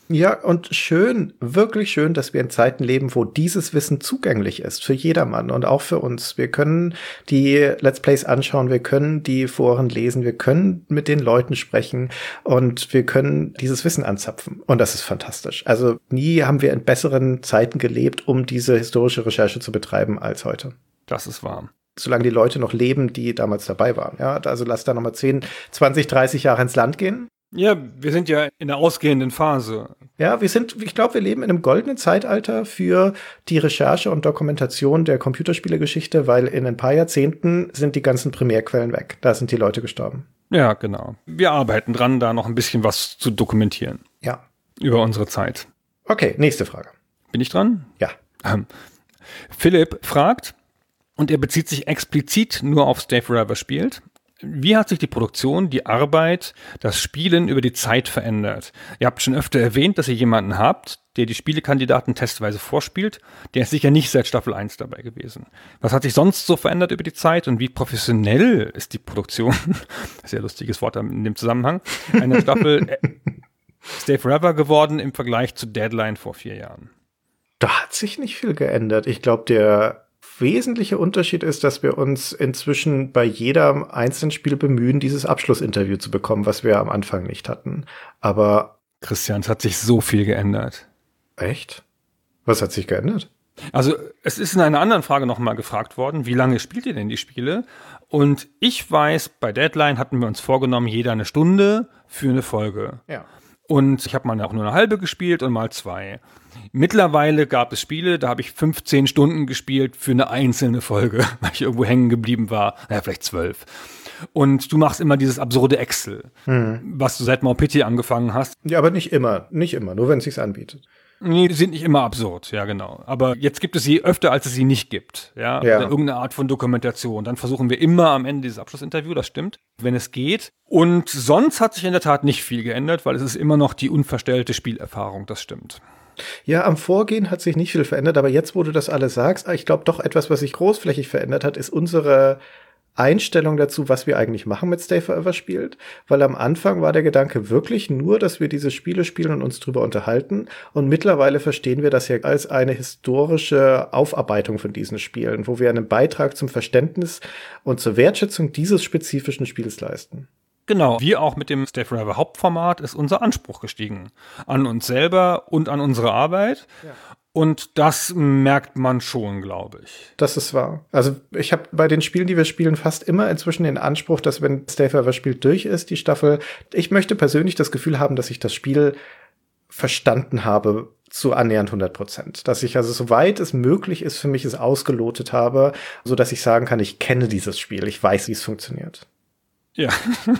Ja, und schön, wirklich schön, dass wir in Zeiten leben, wo dieses Wissen zugänglich ist für jedermann und auch für uns. Wir können die Let's Plays anschauen, wir können die Foren lesen, wir können mit den Leuten sprechen und wir können dieses Wissen anzapfen. Und das ist fantastisch. Also nie haben wir in besseren Zeiten gelebt, um diese historische Recherche zu betreiben als heute. Das ist wahr. Solange die Leute noch leben, die damals dabei waren. Ja, also lass da nochmal zehn, zwanzig, dreißig Jahre ins Land gehen. Ja, wir sind ja in der ausgehenden Phase. Ja, wir sind, ich glaube, wir leben in einem goldenen Zeitalter für die Recherche und Dokumentation der Computerspielegeschichte, weil in ein paar Jahrzehnten sind die ganzen Primärquellen weg. Da sind die Leute gestorben. Ja, genau. Wir arbeiten dran, da noch ein bisschen was zu dokumentieren. Ja. Über unsere Zeit. Okay, nächste Frage. Bin ich dran? Ja. Ähm, Philipp fragt, und er bezieht sich explizit nur auf Stay Forever spielt. Wie hat sich die Produktion, die Arbeit, das Spielen über die Zeit verändert? Ihr habt schon öfter erwähnt, dass ihr jemanden habt, der die Spielekandidaten testweise vorspielt. Der ist sicher nicht seit Staffel eins dabei gewesen. Was hat sich sonst so verändert über die Zeit und wie professionell ist die Produktion, sehr lustiges Wort in dem Zusammenhang, einer Staffel äh, Stay Forever geworden im Vergleich zu Deadline vor vier Jahren? Da hat sich nicht viel geändert. Ich glaube, der wesentliche Unterschied ist, dass wir uns inzwischen bei jedem einzelnen Spiel bemühen, dieses Abschlussinterview zu bekommen, was wir am Anfang nicht hatten. Aber Christian, es hat sich so viel geändert. Echt? Was hat sich geändert? Also es ist in einer anderen Frage nochmal gefragt worden, wie lange spielt ihr denn die Spiele? Und ich weiß, bei Deadline hatten wir uns vorgenommen, jeder eine Stunde für eine Folge. Ja. Und ich habe mal auch nur eine halbe gespielt und mal zwei. Mittlerweile gab es Spiele, da habe ich fünfzehn Stunden gespielt für eine einzelne Folge, weil ich irgendwo hängen geblieben war. Naja, vielleicht zwölf. Und du machst immer dieses absurde Excel, hm. was du seit Maupiti angefangen hast. Ja, aber nicht immer, nicht immer, nur wenn es sich anbietet. Nee, die sind nicht immer absurd, ja genau. Aber jetzt gibt es sie öfter, als es sie nicht gibt. Ja, ja. Irgendeine Art von Dokumentation. Dann versuchen wir immer am Ende dieses Abschlussinterview, das stimmt, wenn es geht. Und sonst hat sich in der Tat nicht viel geändert, weil es ist immer noch die unverstellte Spielerfahrung, das stimmt. Ja, am Vorgehen hat sich nicht viel verändert, aber jetzt, wo du das alles sagst, ich glaube doch etwas, was sich großflächig verändert hat, ist unsere Einstellung dazu, was wir eigentlich machen mit Stay Forever spielt, weil am Anfang war der Gedanke wirklich nur, dass wir diese Spiele spielen und uns drüber unterhalten und mittlerweile verstehen wir das ja als eine historische Aufarbeitung von diesen Spielen, wo wir einen Beitrag zum Verständnis und zur Wertschätzung dieses spezifischen Spiels leisten. Genau, wie auch mit dem Stay Forever Hauptformat ist unser Anspruch gestiegen. An uns selber und an unsere Arbeit. Ja. Und das merkt man schon, glaube ich. Das ist wahr. Also ich habe bei den Spielen, die wir spielen, fast immer inzwischen den Anspruch, dass wenn Stay Forever spielt durch ist, die Staffel, ich möchte persönlich das Gefühl haben, dass ich das Spiel verstanden habe zu annähernd hundert Prozent. Dass ich also, soweit es möglich ist, für mich es ausgelotet habe, so dass ich sagen kann, ich kenne dieses Spiel, ich weiß, wie es funktioniert. Ja,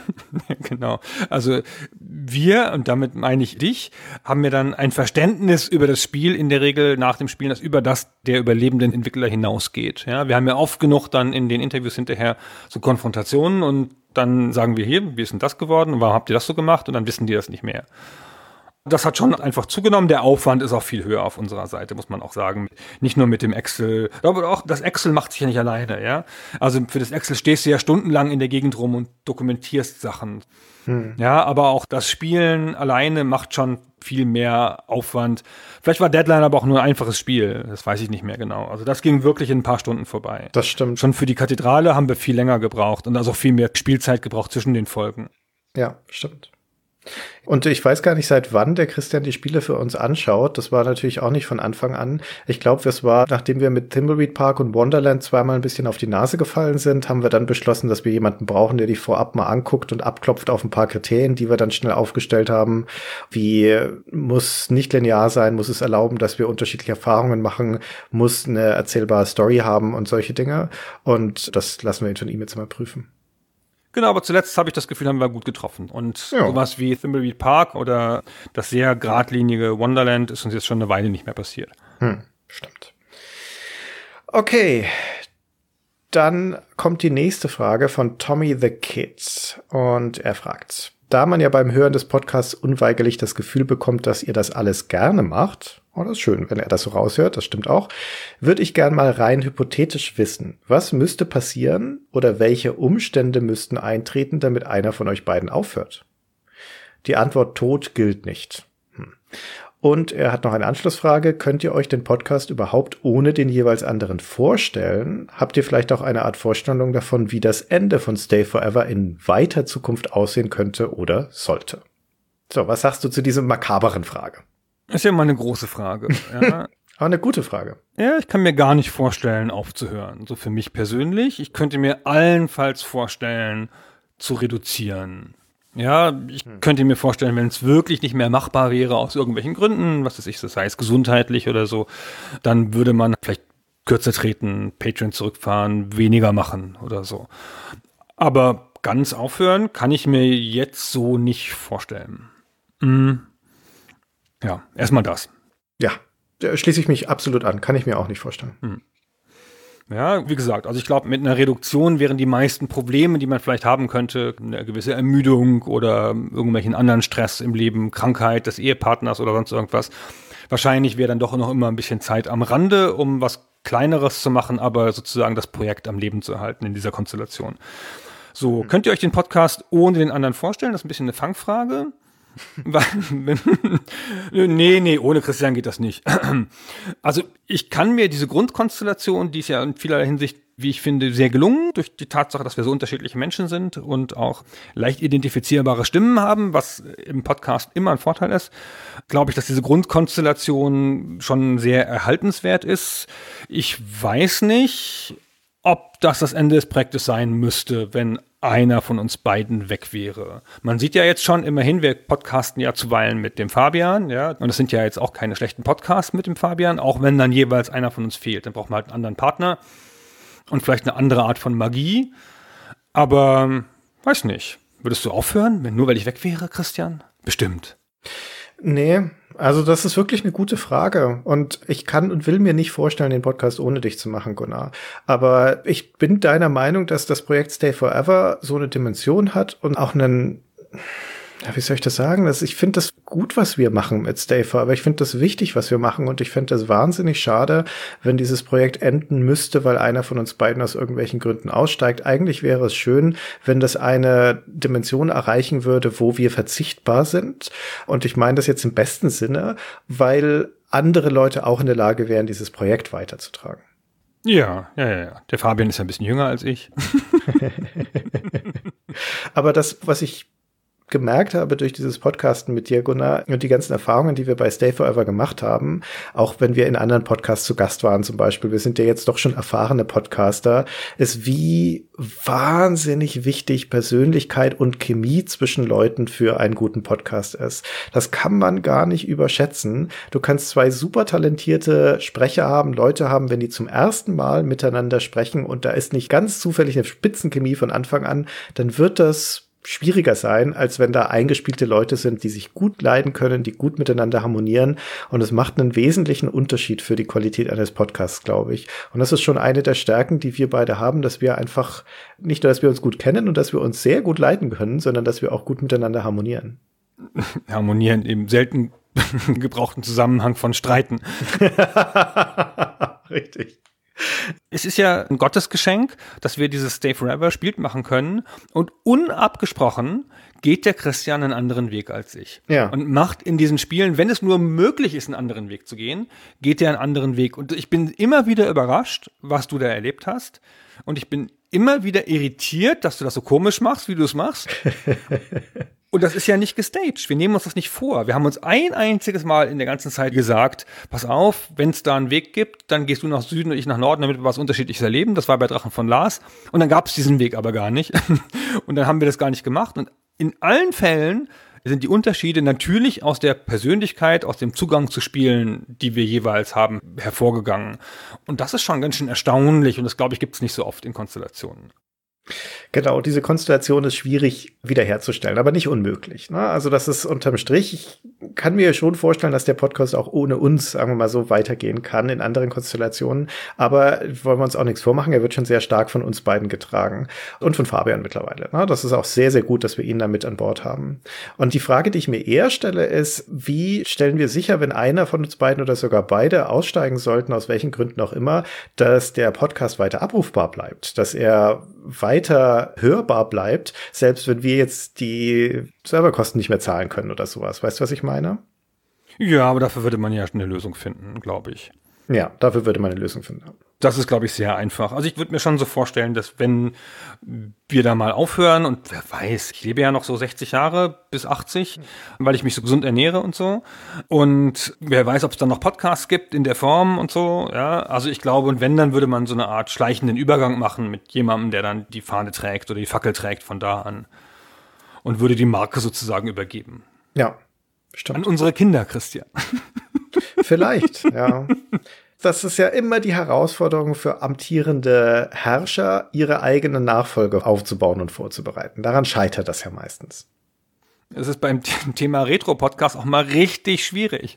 genau. Also wir, und damit meine ich dich, haben mir dann ein Verständnis über das Spiel in der Regel nach dem Spielen, das über das der überlebenden Entwickler hinausgeht. Ja, wir haben ja oft genug dann in den Interviews hinterher so Konfrontationen und dann sagen wir hier, wie ist denn das geworden und warum habt ihr das so gemacht und dann wissen die das nicht mehr. Das hat schon einfach zugenommen. Der Aufwand ist auch viel höher auf unserer Seite, muss man auch sagen. Nicht nur mit dem Excel, aber auch das Excel macht sich ja nicht alleine, ja. Also für das Excel stehst du ja stundenlang in der Gegend rum und dokumentierst Sachen. Hm. Ja, aber auch das Spielen alleine macht schon viel mehr Aufwand. Vielleicht war Deadline aber auch nur ein einfaches Spiel. Das weiß ich nicht mehr genau. Also das ging wirklich in ein paar Stunden vorbei. Das stimmt. Schon für die Kathedrale haben wir viel länger gebraucht und also auch viel mehr Spielzeit gebraucht zwischen den Folgen. Ja, stimmt. Und ich weiß gar nicht, seit wann der Christian die Spiele für uns anschaut. Das war natürlich auch nicht von Anfang an. Ich glaube, es war, nachdem wir mit Thimbleweed Park und Wonderland zweimal ein bisschen auf die Nase gefallen sind, haben wir dann beschlossen, dass wir jemanden brauchen, der die vorab mal anguckt und abklopft auf ein paar Kriterien, die wir dann schnell aufgestellt haben. Wie muss nicht linear sein, muss es erlauben, dass wir unterschiedliche Erfahrungen machen, muss eine erzählbare Story haben und solche Dinge. Und das lassen wir ihn von ihm jetzt mal prüfen. Genau, aber zuletzt habe ich das Gefühl, haben wir gut getroffen. Und ja. sowas wie Thimbleweed Park oder das sehr geradlinige Wonderland ist uns jetzt schon eine Weile nicht mehr passiert. Hm, stimmt. Okay, dann kommt die nächste Frage von Tommy the Kid. Und er fragt, da man ja beim Hören des Podcasts unweigerlich das Gefühl bekommt, dass ihr das alles gerne macht, oh, das ist schön, wenn er das so raushört, das stimmt auch, würde ich gern mal rein hypothetisch wissen, was müsste passieren oder welche Umstände müssten eintreten, damit einer von euch beiden aufhört? Die Antwort Tod gilt nicht. Hm. Und er hat noch eine Anschlussfrage. Könnt ihr euch den Podcast überhaupt ohne den jeweils anderen vorstellen? Habt ihr vielleicht auch eine Art Vorstellung davon, wie das Ende von Stay Forever in weiter Zukunft aussehen könnte oder sollte? So, was sagst du zu dieser makaberen Frage? Ist ja mal eine große Frage. Ja. Aber eine gute Frage. Ja, ich kann mir gar nicht vorstellen, aufzuhören. So für mich persönlich. Ich könnte mir allenfalls vorstellen, zu reduzieren. Ja, ich hm. könnte mir vorstellen, wenn es wirklich nicht mehr machbar wäre aus irgendwelchen Gründen, was weiß ich, das heißt gesundheitlich oder so, dann würde man vielleicht kürzer treten, Patreon zurückfahren, weniger machen oder so. Aber ganz aufhören kann ich mir jetzt so nicht vorstellen. Hm. Ja, erstmal das. Ja, da schließe ich mich absolut an. Kann ich mir auch nicht vorstellen. Hm. Ja, wie gesagt, also ich glaube, mit einer Reduktion wären die meisten Probleme, die man vielleicht haben könnte, eine gewisse Ermüdung oder irgendwelchen anderen Stress im Leben, Krankheit des Ehepartners oder sonst irgendwas. Wahrscheinlich wäre dann doch noch immer ein bisschen Zeit am Rande, um was Kleineres zu machen, aber sozusagen das Projekt am Leben zu erhalten in dieser Konstellation. So, könnt ihr euch den Podcast ohne den anderen vorstellen? Das ist ein bisschen eine Fangfrage. nee, nee, ohne Christian geht das nicht. Also ich kann mir diese Grundkonstellation, die ist ja in vielerlei Hinsicht, wie ich finde, sehr gelungen, durch die Tatsache, dass wir so unterschiedliche Menschen sind und auch leicht identifizierbare Stimmen haben, was im Podcast immer ein Vorteil ist, glaube ich, dass diese Grundkonstellation schon sehr erhaltenswert ist. Ich weiß nicht, ob das das Ende des Projektes sein müsste, wenn einer von uns beiden weg wäre. Man sieht ja jetzt schon, immerhin, wir podcasten ja zuweilen mit dem Fabian, ja, und es sind ja jetzt auch keine schlechten Podcasts mit dem Fabian, auch wenn dann jeweils einer von uns fehlt. Dann braucht man halt einen anderen Partner und vielleicht eine andere Art von Magie. Aber, weiß nicht, würdest du aufhören, wenn nur weil ich weg wäre, Christian? Bestimmt. Nee, also das ist wirklich eine gute Frage und ich kann und will mir nicht vorstellen, den Podcast ohne dich zu machen, Gunnar. Aber ich bin deiner Meinung, dass das Projekt Stay Forever so eine Dimension hat und auch einen, ja, wie soll ich das sagen? Das, ich finde das gut, was wir machen mit Stay Forever. Ich finde das wichtig, was wir machen und ich finde das wahnsinnig schade, wenn dieses Projekt enden müsste, weil einer von uns beiden aus irgendwelchen Gründen aussteigt. Eigentlich wäre es schön, wenn das eine Dimension erreichen würde, wo wir verzichtbar sind. Und ich meine das jetzt im besten Sinne, weil andere Leute auch in der Lage wären, dieses Projekt weiterzutragen. Ja, ja, ja, ja. Der Fabian ist ja ein bisschen jünger als ich. Aber das, was ich gemerkt habe durch dieses Podcasten mit dir, Gunnar, und die ganzen Erfahrungen, die wir bei Stay Forever gemacht haben, auch wenn wir in anderen Podcasts zu Gast waren zum Beispiel, wir sind ja jetzt doch schon erfahrene Podcaster, ist wie wahnsinnig wichtig Persönlichkeit und Chemie zwischen Leuten für einen guten Podcast ist. Das kann man gar nicht überschätzen. Du kannst zwei super talentierte Sprecher haben, Leute haben, wenn die zum ersten Mal miteinander sprechen und da ist nicht ganz zufällig eine Spitzenchemie von Anfang an, dann wird das schwieriger sein, als wenn da eingespielte Leute sind, die sich gut leiden können, die gut miteinander harmonieren. Und es macht einen wesentlichen Unterschied für die Qualität eines Podcasts, glaube ich. Und das ist schon eine der Stärken, die wir beide haben, dass wir einfach nicht nur, dass wir uns gut kennen und dass wir uns sehr gut leiten können, sondern dass wir auch gut miteinander harmonieren. Harmonieren im selten gebrauchten Zusammenhang von Streiten. Richtig. Es ist ja ein Gottesgeschenk, dass wir dieses Stay Forever Spiel machen können und unabgesprochen geht der Christian einen anderen Weg als ich. Ja. Und macht in diesen Spielen, wenn es nur möglich ist, einen anderen Weg zu gehen, geht er einen anderen Weg. Und ich bin immer wieder überrascht, was du da erlebt hast. Und ich bin immer wieder irritiert, dass du das so komisch machst, wie du es machst. Und das ist ja nicht gestaged. Wir nehmen uns das nicht vor. Wir haben uns ein einziges Mal in der ganzen Zeit gesagt, pass auf, wenn es da einen Weg gibt, dann gehst du nach Süden und ich nach Norden, damit wir was Unterschiedliches erleben. Das war bei Drachen von Lars. Und dann gab es diesen Weg aber gar nicht. Und dann haben wir das gar nicht gemacht. Und in allen Fällen sind die Unterschiede natürlich aus der Persönlichkeit, aus dem Zugang zu Spielen, die wir jeweils haben, hervorgegangen. Und das ist schon ganz schön erstaunlich. Und das, glaube ich, gibt es nicht so oft in Konstellationen. Genau, diese Konstellation ist schwierig wiederherzustellen, aber nicht unmöglich. Ne? Also das ist unterm Strich, ich kann mir schon vorstellen, dass der Podcast auch ohne uns, sagen wir mal so, weitergehen kann in anderen Konstellationen. Aber wollen wir uns auch nichts vormachen, er wird schon sehr stark von uns beiden getragen und von Fabian mittlerweile. Ne? Das ist auch sehr, sehr gut, dass wir ihn da mit an Bord haben. Und die Frage, die ich mir eher stelle, ist, wie stellen wir sicher, wenn einer von uns beiden oder sogar beide aussteigen sollten, aus welchen Gründen auch immer, dass der Podcast weiter abrufbar bleibt, dass er weiter hörbar bleibt, selbst wenn wir jetzt die Serverkosten nicht mehr zahlen können oder sowas. Weißt du, was ich meine? Ja, aber dafür würde man ja eine Lösung finden, glaube ich. Ja, dafür würde man eine Lösung finden. Das ist, glaube ich, sehr einfach. Also ich würde mir schon so vorstellen, dass wenn wir da mal aufhören und wer weiß, ich lebe ja noch so sechzig Jahre bis achtzig, weil ich mich so gesund ernähre und so. Und wer weiß, ob es dann noch Podcasts gibt in der Form und so. Ja, also ich glaube, und wenn, dann würde man so eine Art schleichenden Übergang machen mit jemandem, der dann die Fahne trägt oder die Fackel trägt von da an und würde die Marke sozusagen übergeben. Ja, stimmt. An unsere Kinder, Christian. Vielleicht, ja. Das ist ja immer die Herausforderung für amtierende Herrscher, ihre eigenen Nachfolge aufzubauen und vorzubereiten. Daran scheitert das ja meistens. Es ist beim Thema Retro-Podcast auch mal richtig schwierig.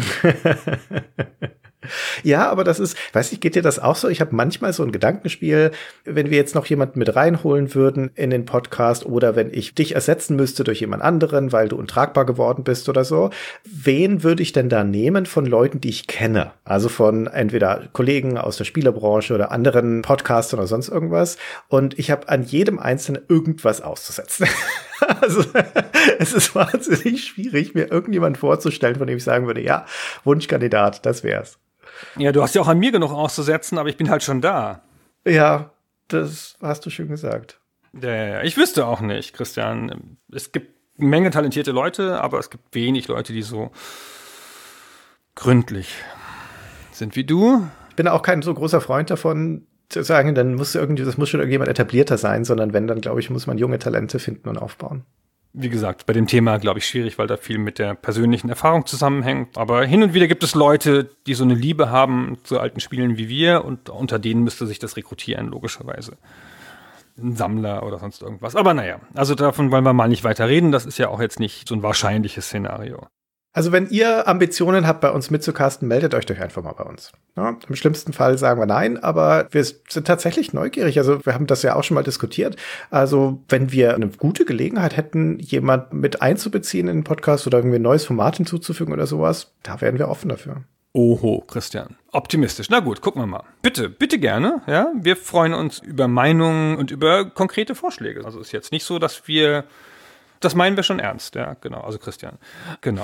Ja, aber das ist, weiß ich, geht dir das auch so? Ich habe manchmal so ein Gedankenspiel, wenn wir jetzt noch jemanden mit reinholen würden in den Podcast oder wenn ich dich ersetzen müsste durch jemand anderen, weil du untragbar geworden bist oder so. Wen würde ich denn da nehmen von Leuten, die ich kenne? Also von entweder Kollegen aus der Spielebranche oder anderen Podcastern oder sonst irgendwas. Und ich habe an jedem Einzelnen irgendwas auszusetzen. Also es ist wahnsinnig schwierig, mir irgendjemand vorzustellen, von dem ich sagen würde, ja, Wunschkandidat, das wär's. Ja, du hast ja auch an mir genug auszusetzen, aber ich bin halt schon da. Ja, das hast du schön gesagt. Ja, ja, ja. Ich wüsste auch nicht, Christian. Es gibt eine Menge talentierte Leute, aber es gibt wenig Leute, die so gründlich sind wie du. Ich bin auch kein so großer Freund davon, zu sagen, dann muss irgendwie, das muss schon irgendjemand etablierter sein, sondern wenn, dann glaube ich, muss man junge Talente finden und aufbauen. Wie gesagt, bei dem Thema, glaube ich, schwierig, weil da viel mit der persönlichen Erfahrung zusammenhängt. Aber hin und wieder gibt es Leute, die so eine Liebe haben zu alten Spielen wie wir und unter denen müsste sich das rekrutieren, logischerweise. Ein Sammler oder sonst irgendwas. Aber naja, also davon wollen wir mal nicht weiter reden. Das ist ja auch jetzt nicht so ein wahrscheinliches Szenario. Also wenn ihr Ambitionen habt, bei uns mitzucasten, meldet euch doch einfach mal bei uns. Ja, im schlimmsten Fall sagen wir nein, aber wir sind tatsächlich neugierig. Also wir haben das ja auch schon mal diskutiert. Also wenn wir eine gute Gelegenheit hätten, jemand mit einzubeziehen in den Podcast oder irgendwie ein neues Format hinzuzufügen oder sowas, da wären wir offen dafür. Oho, Christian. Optimistisch. Na gut, gucken wir mal. Bitte, bitte gerne. Ja, wir freuen uns über Meinungen und über konkrete Vorschläge. Also ist jetzt nicht so, dass wir, das meinen wir schon ernst. Ja, genau. Also Christian. Genau.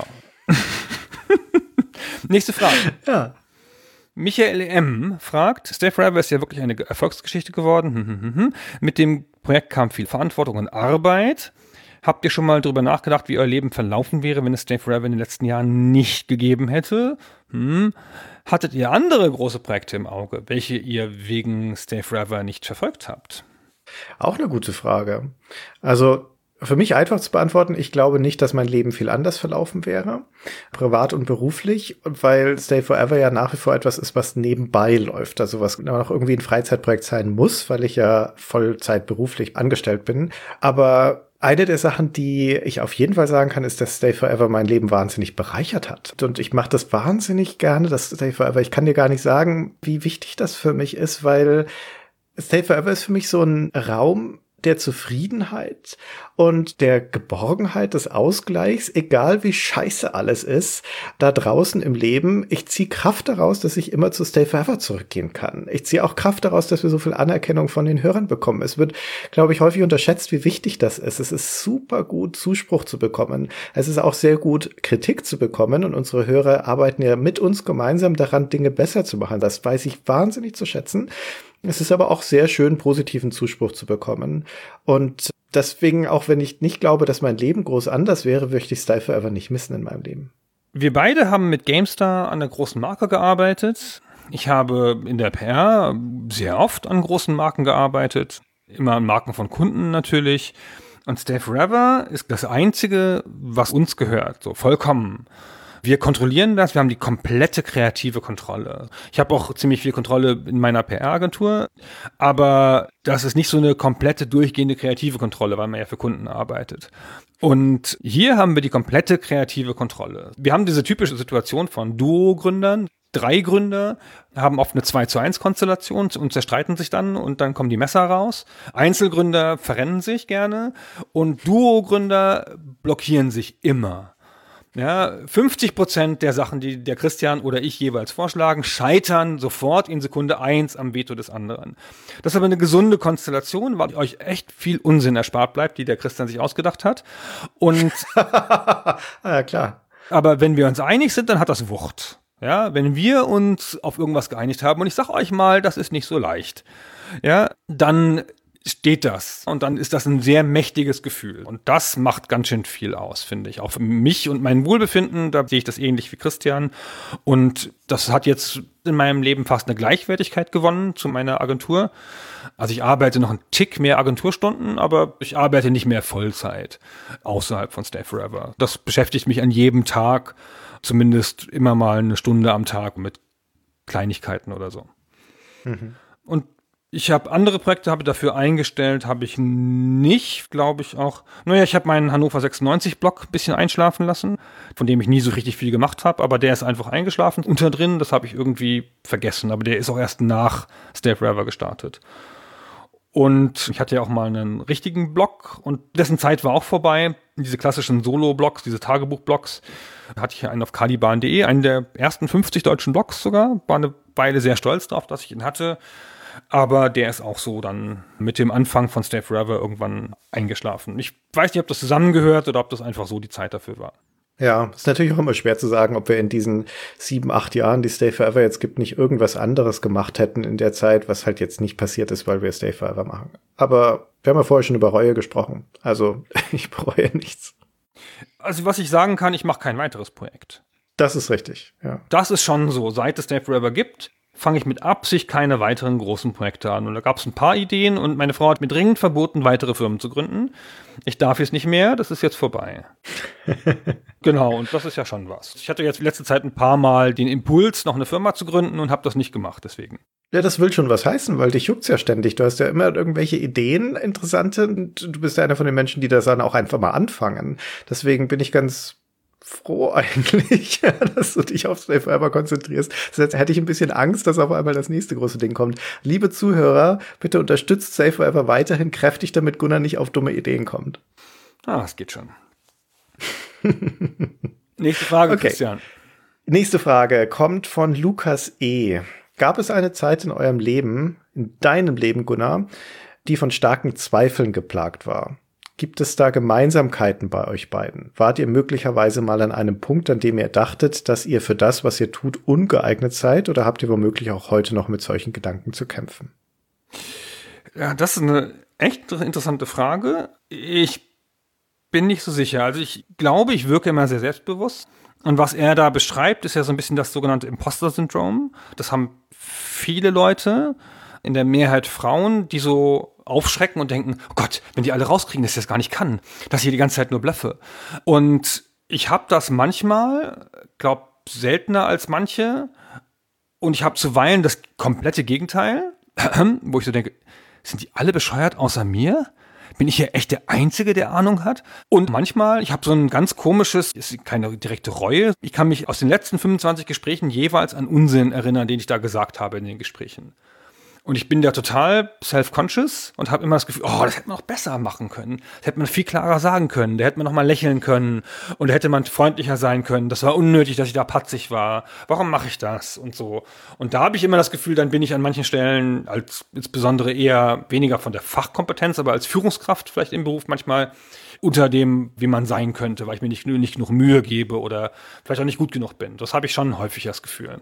Nächste Frage. Ja. Michael M. fragt, Stay Forever ist ja wirklich eine Erfolgsgeschichte geworden. Mit dem Projekt kam viel Verantwortung und Arbeit. Habt ihr schon mal drüber nachgedacht, wie euer Leben verlaufen wäre, wenn es Stay Forever in den letzten Jahren nicht gegeben hätte? Hm. Hattet ihr andere große Projekte im Auge, welche ihr wegen Stay Forever nicht verfolgt habt? Auch eine gute Frage. Also für mich einfach zu beantworten, ich glaube nicht, dass mein Leben viel anders verlaufen wäre, privat und beruflich, weil Stay Forever ja nach wie vor etwas ist, was nebenbei läuft, also was noch irgendwie ein Freizeitprojekt sein muss, weil ich ja Vollzeit beruflich angestellt bin. Aber eine der Sachen, die ich auf jeden Fall sagen kann, ist, dass Stay Forever mein Leben wahnsinnig bereichert hat. Und ich mache das wahnsinnig gerne, das Stay Forever. Ich kann dir gar nicht sagen, wie wichtig das für mich ist, weil Stay Forever ist für mich so ein Raum der Zufriedenheit und der Geborgenheit, des Ausgleichs, egal wie scheiße alles ist, da draußen im Leben. Ich ziehe Kraft daraus, dass ich immer zu Stay Forever zurückgehen kann. Ich ziehe auch Kraft daraus, dass wir so viel Anerkennung von den Hörern bekommen. Es wird, glaube ich, häufig unterschätzt, wie wichtig das ist. Es ist super gut, Zuspruch zu bekommen. Es ist auch sehr gut, Kritik zu bekommen. Und unsere Hörer arbeiten ja mit uns gemeinsam daran, Dinge besser zu machen. Das weiß ich wahnsinnig zu schätzen. Es ist aber auch sehr schön, positiven Zuspruch zu bekommen. Und deswegen, auch wenn ich nicht glaube, dass mein Leben groß anders wäre, möchte ich Stay Forever nicht missen in meinem Leben. Wir beide haben mit GameStar an einer großen Marke gearbeitet. Ich habe in der P R sehr oft an großen Marken gearbeitet. Immer an Marken von Kunden natürlich. Und Stay Forever ist das Einzige, was uns gehört. So vollkommen. Wir kontrollieren das, wir haben die komplette kreative Kontrolle. Ich habe auch ziemlich viel Kontrolle in meiner P R-Agentur, aber das ist nicht so eine komplette, durchgehende kreative Kontrolle, weil man ja für Kunden arbeitet. Und hier haben wir die komplette kreative Kontrolle. Wir haben diese typische Situation von Duo-Gründern. Drei Gründer haben oft eine zwei zu eins Konstellation und zerstreiten sich dann und dann kommen die Messer raus. Einzelgründer verrennen sich gerne und Duo-Gründer blockieren sich immer. Ja, fünfzig Prozent der Sachen, die der Christian oder ich jeweils vorschlagen, scheitern sofort in Sekunde eins am Veto des anderen. Das ist aber eine gesunde Konstellation, weil euch echt viel Unsinn erspart bleibt, die der Christian sich ausgedacht hat. Und ja, klar. Aber wenn wir uns einig sind, dann hat das Wucht. Ja, wenn wir uns auf irgendwas geeinigt haben, und ich sag euch mal, das ist nicht so leicht, ja, dann steht das. Und dann ist das ein sehr mächtiges Gefühl. Und das macht ganz schön viel aus, finde ich. Auch für mich und mein Wohlbefinden, da sehe ich das ähnlich wie Christian. Und das hat jetzt in meinem Leben fast eine Gleichwertigkeit gewonnen zu meiner Agentur. Also ich arbeite noch einen Tick mehr Agenturstunden, aber ich arbeite nicht mehr Vollzeit außerhalb von Stay Forever. Das beschäftigt mich an jedem Tag, zumindest immer mal eine Stunde am Tag mit Kleinigkeiten oder so. Mhm. Und ich habe andere Projekte, habe dafür eingestellt, habe ich nicht, glaube ich auch. Naja, ich habe meinen Hannover sechsundneunzig-Blog ein bisschen einschlafen lassen, von dem ich nie so richtig viel gemacht habe, aber der ist einfach eingeschlafen unter drin, das habe ich irgendwie vergessen, aber der ist auch erst nach Stay Forever gestartet. Und ich hatte ja auch mal einen richtigen Blog und dessen Zeit war auch vorbei. Diese klassischen Solo-Blogs, diese Tagebuch-Blogs, hatte ich einen auf caliban punkt de, einen der ersten fünfzig deutschen Blogs sogar, war eine Weile sehr stolz drauf, dass ich ihn hatte. Aber der ist auch so dann mit dem Anfang von Stay Forever irgendwann eingeschlafen. Ich weiß nicht, ob das zusammengehört oder ob das einfach so die Zeit dafür war. Ja, ist natürlich auch immer schwer zu sagen, ob wir in diesen sieben, acht Jahren, die Stay Forever jetzt gibt, nicht irgendwas anderes gemacht hätten in der Zeit, was halt jetzt nicht passiert ist, weil wir Stay Forever machen. Aber wir haben ja vorher schon über Reue gesprochen. Also ich bereue nichts. Also was ich sagen kann, ich mache kein weiteres Projekt. Das ist richtig, ja. Das ist schon so. Seit es Stay Forever gibt, fange ich mit Absicht keine weiteren großen Projekte an. Und da gab es ein paar Ideen und meine Frau hat mir dringend verboten, weitere Firmen zu gründen. Ich darf jetzt nicht mehr, das ist jetzt vorbei. Genau, und das ist ja schon was. Ich hatte jetzt letzte Zeit ein paar Mal den Impuls, noch eine Firma zu gründen und habe das nicht gemacht, deswegen. Ja, das will schon was heißen, weil dich juckt's ja ständig. Du hast ja immer irgendwelche Ideen, interessante, und du bist ja einer von den Menschen, die das dann auch einfach mal anfangen. Deswegen bin ich ganz froh eigentlich, dass du dich auf Stay Forever konzentrierst. Sonst hätte ich ein bisschen Angst, dass auf einmal das nächste große Ding kommt. Liebe Zuhörer, bitte unterstützt Stay Forever weiterhin kräftig, damit Gunnar nicht auf dumme Ideen kommt. Ah, es geht schon. Nächste Frage, okay. Christian. Nächste Frage kommt von Lukas E. Gab es eine Zeit in eurem Leben, in deinem Leben, Gunnar, die von starken Zweifeln geplagt war? Gibt es da Gemeinsamkeiten bei euch beiden? Wart ihr möglicherweise mal an einem Punkt, an dem ihr dachtet, dass ihr für das, was ihr tut, ungeeignet seid? Oder habt ihr womöglich auch heute noch mit solchen Gedanken zu kämpfen? Ja, das ist eine echt interessante Frage. Ich bin nicht so sicher. Also ich glaube, ich wirke immer sehr selbstbewusst. Und was er da beschreibt, ist ja so ein bisschen das sogenannte Imposter-Syndrom. Das haben viele Leute, in der Mehrheit Frauen, die so aufschrecken und denken, oh Gott, wenn die alle rauskriegen, dass ich das gar nicht kann, dass ich die ganze Zeit nur blöffe. Und ich habe das manchmal, glaube seltener als manche, und ich habe zuweilen das komplette Gegenteil, wo ich so denke, sind die alle bescheuert außer mir? Bin ich hier echt der Einzige, der Ahnung hat? Und manchmal, ich habe so ein ganz komisches, ist keine direkte Reue, ich kann mich aus den letzten fünfundzwanzig Gesprächen jeweils an Unsinn erinnern, den ich da gesagt habe in den Gesprächen. Und ich bin da total self-conscious und habe immer das Gefühl, oh, das hätte man noch besser machen können. Das hätte man viel klarer sagen können. Da hätte man noch mal lächeln können. Und da hätte man freundlicher sein können. Das war unnötig, dass ich da patzig war. Warum mache ich das? Und so. Und da habe ich immer das Gefühl, dann bin ich an manchen Stellen als insbesondere eher weniger von der Fachkompetenz, aber als Führungskraft vielleicht im Beruf manchmal unter dem, wie man sein könnte, weil ich mir nicht, nicht genug Mühe gebe oder vielleicht auch nicht gut genug bin. Das habe ich schon häufig das Gefühl.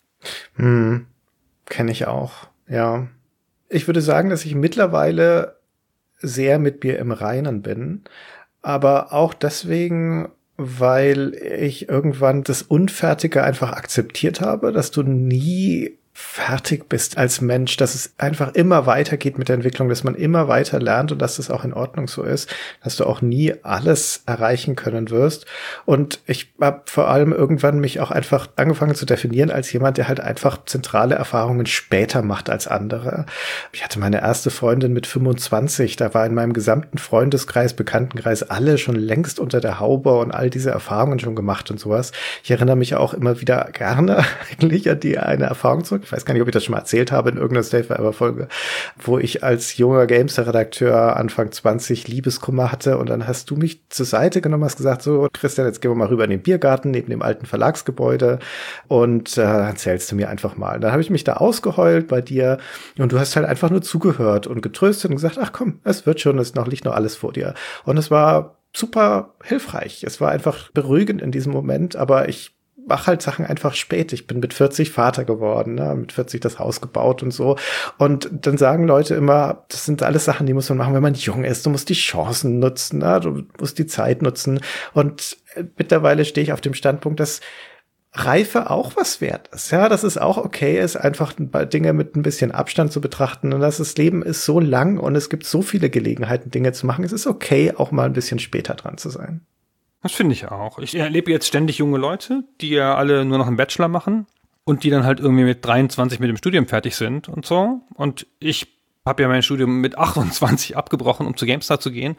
Hm, kenne ich auch. Ja, ich würde sagen, dass ich mittlerweile sehr mit mir im Reinen bin, aber auch deswegen, weil ich irgendwann das Unfertige einfach akzeptiert habe, dass du nie fertig bist als Mensch, dass es einfach immer weitergeht mit der Entwicklung, dass man immer weiter lernt und dass das auch in Ordnung so ist, dass du auch nie alles erreichen können wirst. Und ich habe vor allem irgendwann mich auch einfach angefangen zu definieren als jemand, der halt einfach zentrale Erfahrungen später macht als andere. Ich hatte meine erste Freundin mit fünfundzwanzig, da war in meinem gesamten Freundeskreis, Bekanntenkreis alle schon längst unter der Haube und all diese Erfahrungen schon gemacht und sowas. Ich erinnere mich auch immer wieder gerne eigentlich an die eine Erfahrung zurück. Ich weiß gar nicht, ob ich das schon mal erzählt habe in irgendeiner Stay Forever Folge, wo ich als junger Gamester-Redakteur Anfang zwanzig Liebeskummer hatte und dann hast du mich zur Seite genommen, hast gesagt, so Christian, jetzt gehen wir mal rüber in den Biergarten neben dem alten Verlagsgebäude und äh, erzählst du mir einfach mal. Dann habe ich mich da ausgeheult bei dir und du hast halt einfach nur zugehört und getröstet und gesagt, ach komm, es wird schon, es noch liegt noch alles vor dir. Und es war super hilfreich. Es war einfach beruhigend in diesem Moment, aber ich mache halt Sachen einfach spät. Ich bin mit vierzig Vater geworden, ne? Mit vierzig das Haus gebaut und so. Und dann sagen Leute immer, das sind alles Sachen, die muss man machen, wenn man jung ist. Du musst die Chancen nutzen, ne? Du musst die Zeit nutzen. Und mittlerweile stehe ich auf dem Standpunkt, dass Reife auch was wert ist. Ja, dass es auch okay ist, einfach Dinge mit ein bisschen Abstand zu betrachten und dass das Leben ist so lang und es gibt so viele Gelegenheiten, Dinge zu machen. Es ist okay, auch mal ein bisschen später dran zu sein. Das finde ich auch. Ich erlebe jetzt ständig junge Leute, die ja alle nur noch einen Bachelor machen und die dann halt irgendwie mit dreiundzwanzig mit dem Studium fertig sind und so. Und ich habe ja mein Studium mit achtundzwanzig abgebrochen, um zu GameStar zu gehen.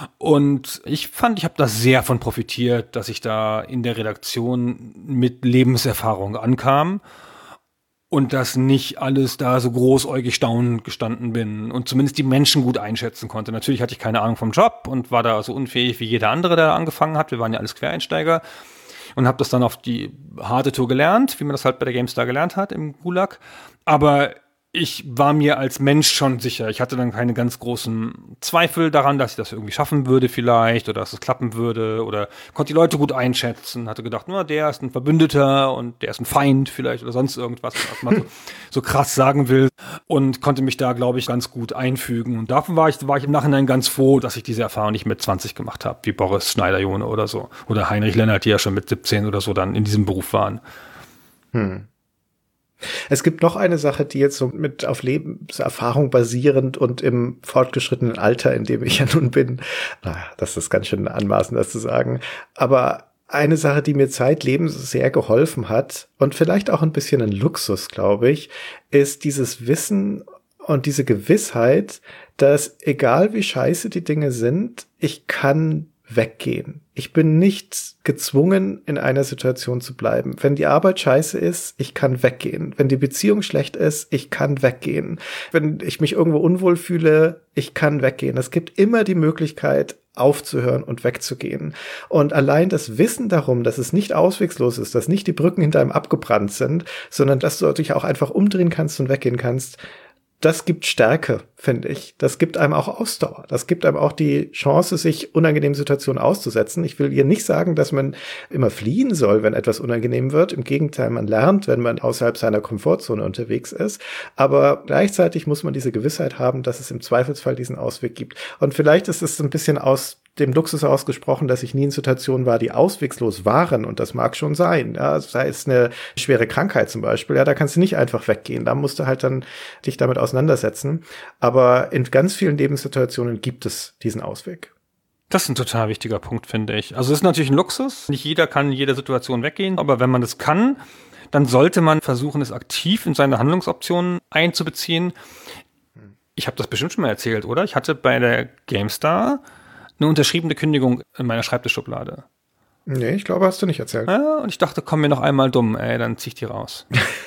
Und ich fand, ich habe da sehr von profitiert, dass ich da in der Redaktion mit Lebenserfahrung ankam und dass nicht alles da so großäugig staunend gestanden bin und zumindest die Menschen gut einschätzen konnte. Natürlich hatte ich keine Ahnung vom Job und war da so unfähig wie jeder andere, der angefangen hat. Wir waren ja alles Quereinsteiger und habe das dann auf die harte Tour gelernt, wie man das halt bei der GameStar gelernt hat im Gulag. Aber ich war mir als Mensch schon sicher. Ich hatte dann keine ganz großen Zweifel daran, dass ich das irgendwie schaffen würde vielleicht oder dass es klappen würde oder konnte die Leute gut einschätzen. Hatte gedacht, na, der ist ein Verbündeter und der ist ein Feind vielleicht oder sonst irgendwas, was man so, so krass sagen will und konnte mich da, glaube ich, ganz gut einfügen. Und davon war ich, war ich im Nachhinein ganz froh, dass ich diese Erfahrung nicht mit zwanzig gemacht habe, wie Boris Schneider-Jone oder so. Oder Heinrich Lennart, die ja schon mit siebzehn oder so dann in diesem Beruf waren. Hm. Es gibt noch eine Sache, die jetzt so mit auf Lebenserfahrung basierend und im fortgeschrittenen Alter, in dem ich ja nun bin, naja, das ist ganz schön anmaßend, das zu sagen, aber eine Sache, die mir zeitlebens sehr geholfen hat und vielleicht auch ein bisschen ein Luxus, glaube ich, ist dieses Wissen und diese Gewissheit, dass egal wie scheiße die Dinge sind, ich kann weggehen. Ich bin nicht gezwungen, in einer Situation zu bleiben. Wenn die Arbeit scheiße ist, ich kann weggehen. Wenn die Beziehung schlecht ist, ich kann weggehen. Wenn ich mich irgendwo unwohl fühle, ich kann weggehen. Es gibt immer die Möglichkeit, aufzuhören und wegzugehen. Und allein das Wissen darum, dass es nicht auswegslos ist, dass nicht die Brücken hinter einem abgebrannt sind, sondern dass du dich auch einfach umdrehen kannst und weggehen kannst, das gibt Stärke, finde ich. Das gibt einem auch Ausdauer. Das gibt einem auch die Chance, sich unangenehmen Situationen auszusetzen. Ich will hier nicht sagen, dass man immer fliehen soll, wenn etwas unangenehm wird. Im Gegenteil, man lernt, wenn man außerhalb seiner Komfortzone unterwegs ist. Aber gleichzeitig muss man diese Gewissheit haben, dass es im Zweifelsfall diesen Ausweg gibt. Und vielleicht ist es ein bisschen aus dem Luxus ausgesprochen, dass ich nie in Situationen war, die auswegslos waren. Und das mag schon sein. Ja, sei es eine schwere Krankheit zum Beispiel. Ja, da kannst du nicht einfach weggehen. Da musst du halt dann dich damit auseinandersetzen. Aber in ganz vielen Lebenssituationen gibt es diesen Ausweg. Das ist ein total wichtiger Punkt, finde ich. Also es ist natürlich ein Luxus. Nicht jeder kann in jeder Situation weggehen. Aber wenn man das kann, dann sollte man versuchen, es aktiv in seine Handlungsoptionen einzubeziehen. Ich habe das bestimmt schon mal erzählt, oder? Ich hatte bei der GameStar eine unterschriebene Kündigung in meiner Schreibtischschublade. Nee, ich glaube, hast du nicht erzählt. Ja, und ich dachte, komm mir noch einmal dumm, ey, dann zieh ich die raus.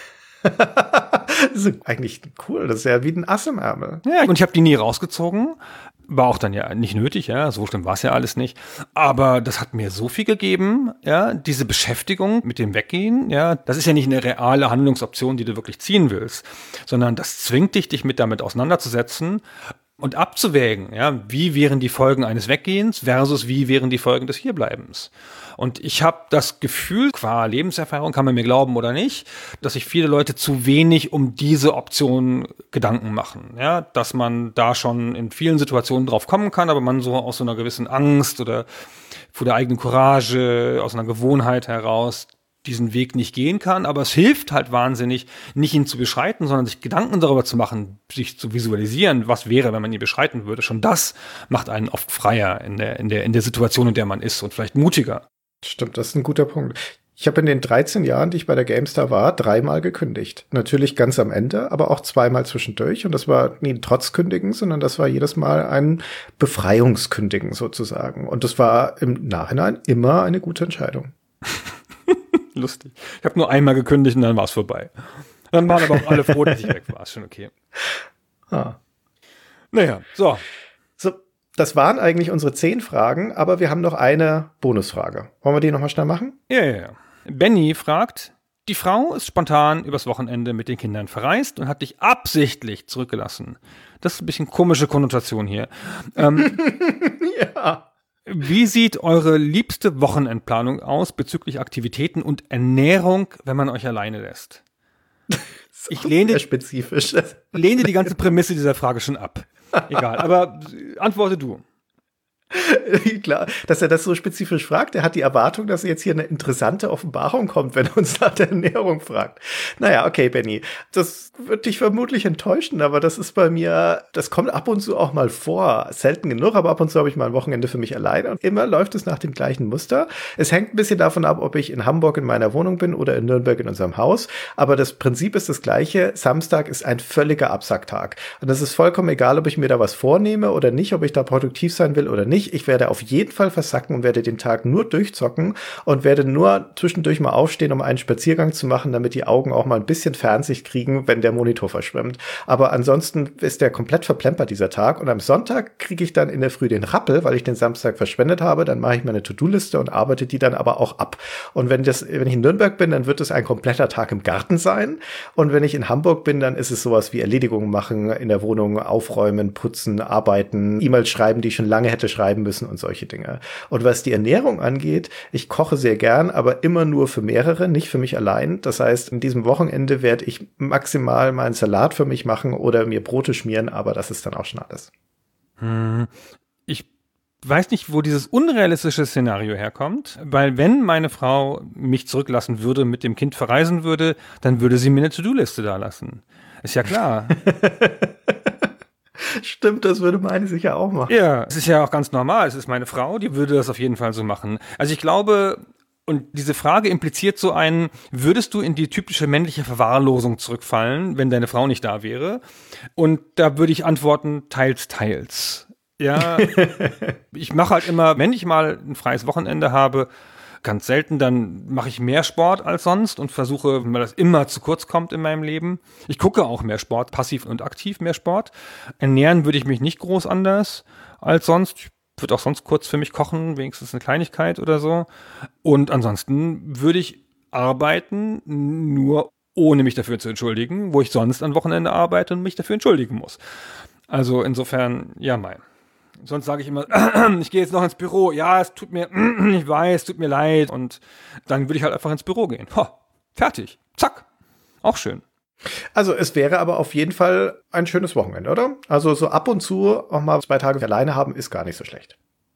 Das ist eigentlich cool, das ist ja wie ein Ass im Ärmel. Ja, und ich habe die nie rausgezogen. War auch dann ja nicht nötig, ja, so schlimm war es ja alles nicht. Aber das hat mir so viel gegeben, ja, diese Beschäftigung mit dem Weggehen, ja, das ist ja nicht eine reale Handlungsoption, die du wirklich ziehen willst, sondern das zwingt dich, dich mit damit auseinanderzusetzen und abzuwägen, ja, wie wären die Folgen eines Weggehens versus wie wären die Folgen des Hierbleibens. Und ich habe das Gefühl, qua Lebenserfahrung, kann man mir glauben oder nicht, dass sich viele Leute zu wenig um diese Option Gedanken machen, ja, dass man da schon in vielen Situationen drauf kommen kann, aber man so aus so einer gewissen Angst oder vor der eigenen Courage, aus einer Gewohnheit heraus diesen Weg nicht gehen kann, aber es hilft halt wahnsinnig, nicht ihn zu beschreiten, sondern sich Gedanken darüber zu machen, sich zu visualisieren, was wäre, wenn man ihn beschreiten würde. Schon das macht einen oft freier in der, in der, in der Situation, in der man ist und vielleicht mutiger. Stimmt, das ist ein guter Punkt. Ich habe in den dreizehn Jahren, die ich bei der GameStar war, dreimal gekündigt. Natürlich ganz am Ende, aber auch zweimal zwischendurch. Und das war nie ein Trotzkündigen, sondern das war jedes Mal ein Befreiungskündigen sozusagen. Und das war im Nachhinein immer eine gute Entscheidung. Lustig. Ich habe nur einmal gekündigt und dann war es vorbei. Dann waren aber auch alle froh, dass ich weg war. Ist schon okay. Ah. Naja, so. So, das waren eigentlich unsere zehn Fragen, aber wir haben noch eine Bonusfrage. Wollen wir die nochmal schnell machen? Ja, ja, ja. Benny fragt, die Frau ist spontan übers Wochenende mit den Kindern verreist und hat dich absichtlich zurückgelassen. Das ist ein bisschen komische Konnotation hier. Ähm, ja. Wie sieht eure liebste Wochenendplanung aus bezüglich Aktivitäten und Ernährung, wenn man euch alleine lässt? Ich lehne, sehr spezifisch. lehne die ganze Prämisse dieser Frage schon ab. Egal, aber antworte du. Klar, dass er das so spezifisch fragt. Er hat die Erwartung, dass jetzt hier eine interessante Offenbarung kommt, wenn er uns nach der Ernährung fragt. Naja, okay, Benny, das wird dich vermutlich enttäuschen, aber das ist bei mir, das kommt ab und zu auch mal vor. Selten genug, aber ab und zu habe ich mal ein Wochenende für mich alleine und immer läuft es nach dem gleichen Muster. Es hängt ein bisschen davon ab, ob ich in Hamburg in meiner Wohnung bin oder in Nürnberg in unserem Haus, aber das Prinzip ist das gleiche. Samstag ist ein völliger Absacktag und es ist vollkommen egal, ob ich mir da was vornehme oder nicht, ob ich da produktiv sein will oder nicht. Ich werde auf jeden Fall versacken und werde den Tag nur durchzocken und werde nur zwischendurch mal aufstehen, um einen Spaziergang zu machen, damit die Augen auch mal ein bisschen Fernsicht kriegen, wenn der Monitor verschwimmt. Aber ansonsten ist der komplett verplempert, dieser Tag. Und am Sonntag kriege ich dann in der Früh den Rappel, weil ich den Samstag verschwendet habe. Dann mache ich meine To-Do-Liste und arbeite die dann aber auch ab. Und wenn das, wenn ich in Nürnberg bin, dann wird es ein kompletter Tag im Garten sein. Und wenn ich in Hamburg bin, dann ist es sowas wie Erledigungen machen in der Wohnung, aufräumen, putzen, arbeiten, E-Mails schreiben, die ich schon lange hätte schreiben müssen und solche Dinge. Und was die Ernährung angeht, ich koche sehr gern, aber immer nur für mehrere, nicht für mich allein. Das heißt, in diesem Wochenende werde ich maximal mal einen Salat für mich machen oder mir Brote schmieren, aber das ist dann auch schon alles. Hm, ich weiß nicht, wo dieses unrealistische Szenario herkommt, weil wenn meine Frau mich zurücklassen würde, mit dem Kind verreisen würde, dann würde sie mir eine To-Do-Liste da lassen. Ist ja klar. Stimmt, das würde meine sicher auch machen. Ja, es ist ja auch ganz normal. Es ist meine Frau, die würde das auf jeden Fall so machen. Also ich glaube, und diese Frage impliziert so einen, würdest du in die typische männliche Verwahrlosung zurückfallen, wenn deine Frau nicht da wäre? Und da würde ich antworten, teils, teils. Ja, ich mache halt immer, wenn ich mal ein freies Wochenende habe, ganz selten, dann mache ich mehr Sport als sonst und versuche, weil das immer zu kurz kommt in meinem Leben. Ich gucke auch mehr Sport, passiv und aktiv mehr Sport. Ernähren würde ich mich nicht groß anders als sonst. Ich würde auch sonst kurz für mich kochen, wenigstens eine Kleinigkeit oder so. Und ansonsten würde ich arbeiten, nur ohne mich dafür zu entschuldigen, wo ich sonst am Wochenende arbeite und mich dafür entschuldigen muss. Also insofern, ja, mein. Sonst sage ich immer, ich gehe jetzt noch ins Büro. Ja, es tut mir, ich weiß, tut mir leid. Und dann würde ich halt einfach ins Büro gehen. Ho, fertig. Zack. Auch schön. Also es wäre aber auf jeden Fall ein schönes Wochenende, oder? Also so ab und zu auch mal zwei Tage alleine haben, ist gar nicht so schlecht.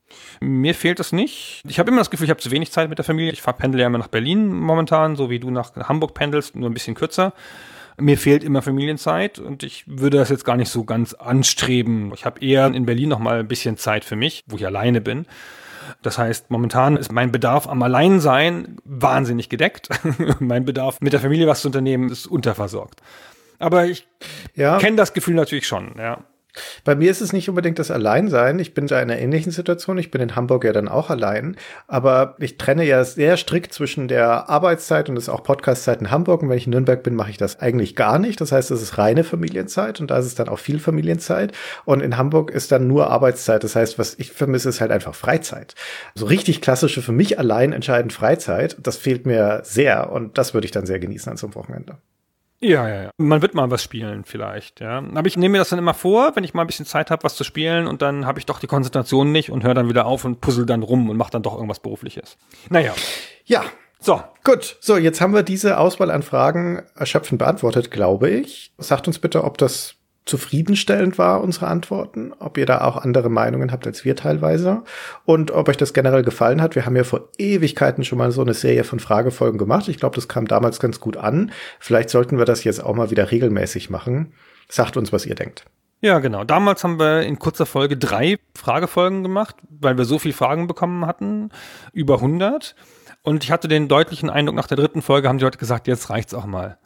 Mir fehlt es nicht. Ich habe immer das Gefühl, ich habe zu wenig Zeit mit der Familie. Ich pendle ja immer nach Berlin momentan, so wie du nach Hamburg pendelst, nur ein bisschen kürzer. Mir fehlt immer Familienzeit und ich würde das jetzt gar nicht so ganz anstreben. Ich habe eher in Berlin noch mal ein bisschen Zeit für mich, wo ich alleine bin. Das heißt, momentan ist mein Bedarf am Alleinsein wahnsinnig gedeckt. Mein Bedarf, mit der Familie was zu unternehmen, ist unterversorgt. Aber ich ja. kenne das Gefühl natürlich schon, ja. Bei mir ist es nicht unbedingt das Alleinsein. Ich bin da in einer ähnlichen Situation. Ich bin in Hamburg ja dann auch allein. Aber ich trenne ja sehr strikt zwischen der Arbeitszeit und das ist auch Podcastzeit in Hamburg. Und wenn ich in Nürnberg bin, mache ich das eigentlich gar nicht. Das heißt, es ist reine Familienzeit und da ist es dann auch viel Familienzeit. Und in Hamburg ist dann nur Arbeitszeit. Das heißt, was ich vermisse, ist halt einfach Freizeit. So richtig klassische, für mich allein entscheidend Freizeit. Das fehlt mir sehr und das würde ich dann sehr genießen an so einem Wochenende. Ja, ja, ja. Man wird mal was spielen vielleicht, ja. Aber ich nehme mir das dann immer vor, wenn ich mal ein bisschen Zeit habe, was zu spielen und dann habe ich doch die Konzentration nicht und höre dann wieder auf und puzzle dann rum und mache dann doch irgendwas Berufliches. Naja. Ja. So. Gut. So, jetzt haben wir diese Auswahl an Fragen erschöpfend beantwortet, glaube ich. Sagt uns bitte, ob das zufriedenstellend war, unsere Antworten, ob ihr da auch andere Meinungen habt als wir teilweise und ob euch das generell gefallen hat. Wir haben ja vor Ewigkeiten schon mal so eine Serie von Fragefolgen gemacht. Ich glaube, das kam damals ganz gut an. Vielleicht sollten wir das jetzt auch mal wieder regelmäßig machen. Sagt uns, was ihr denkt. Ja, genau. Damals haben wir in kurzer Folge drei Fragefolgen gemacht, weil wir so viele Fragen bekommen hatten, über hundert. Und ich hatte den deutlichen Eindruck, nach der dritten Folge haben die Leute gesagt, jetzt reicht's auch mal.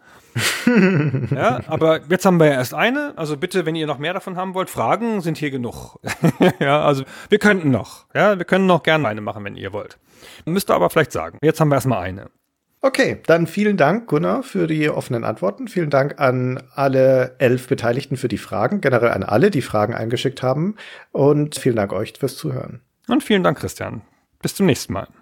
Ja, aber jetzt haben wir ja erst eine, also bitte, wenn ihr noch mehr davon haben wollt, Fragen sind hier genug. Ja, also wir könnten noch, ja, wir können noch gerne eine machen, wenn ihr wollt. Müsst ihr aber vielleicht sagen, jetzt haben wir erstmal eine. Okay, dann vielen Dank, Gunnar, für die offenen Antworten. Vielen Dank an alle elf Beteiligten für die Fragen, generell an alle, die Fragen eingeschickt haben und vielen Dank euch fürs Zuhören. Und vielen Dank, Christian. Bis zum nächsten Mal.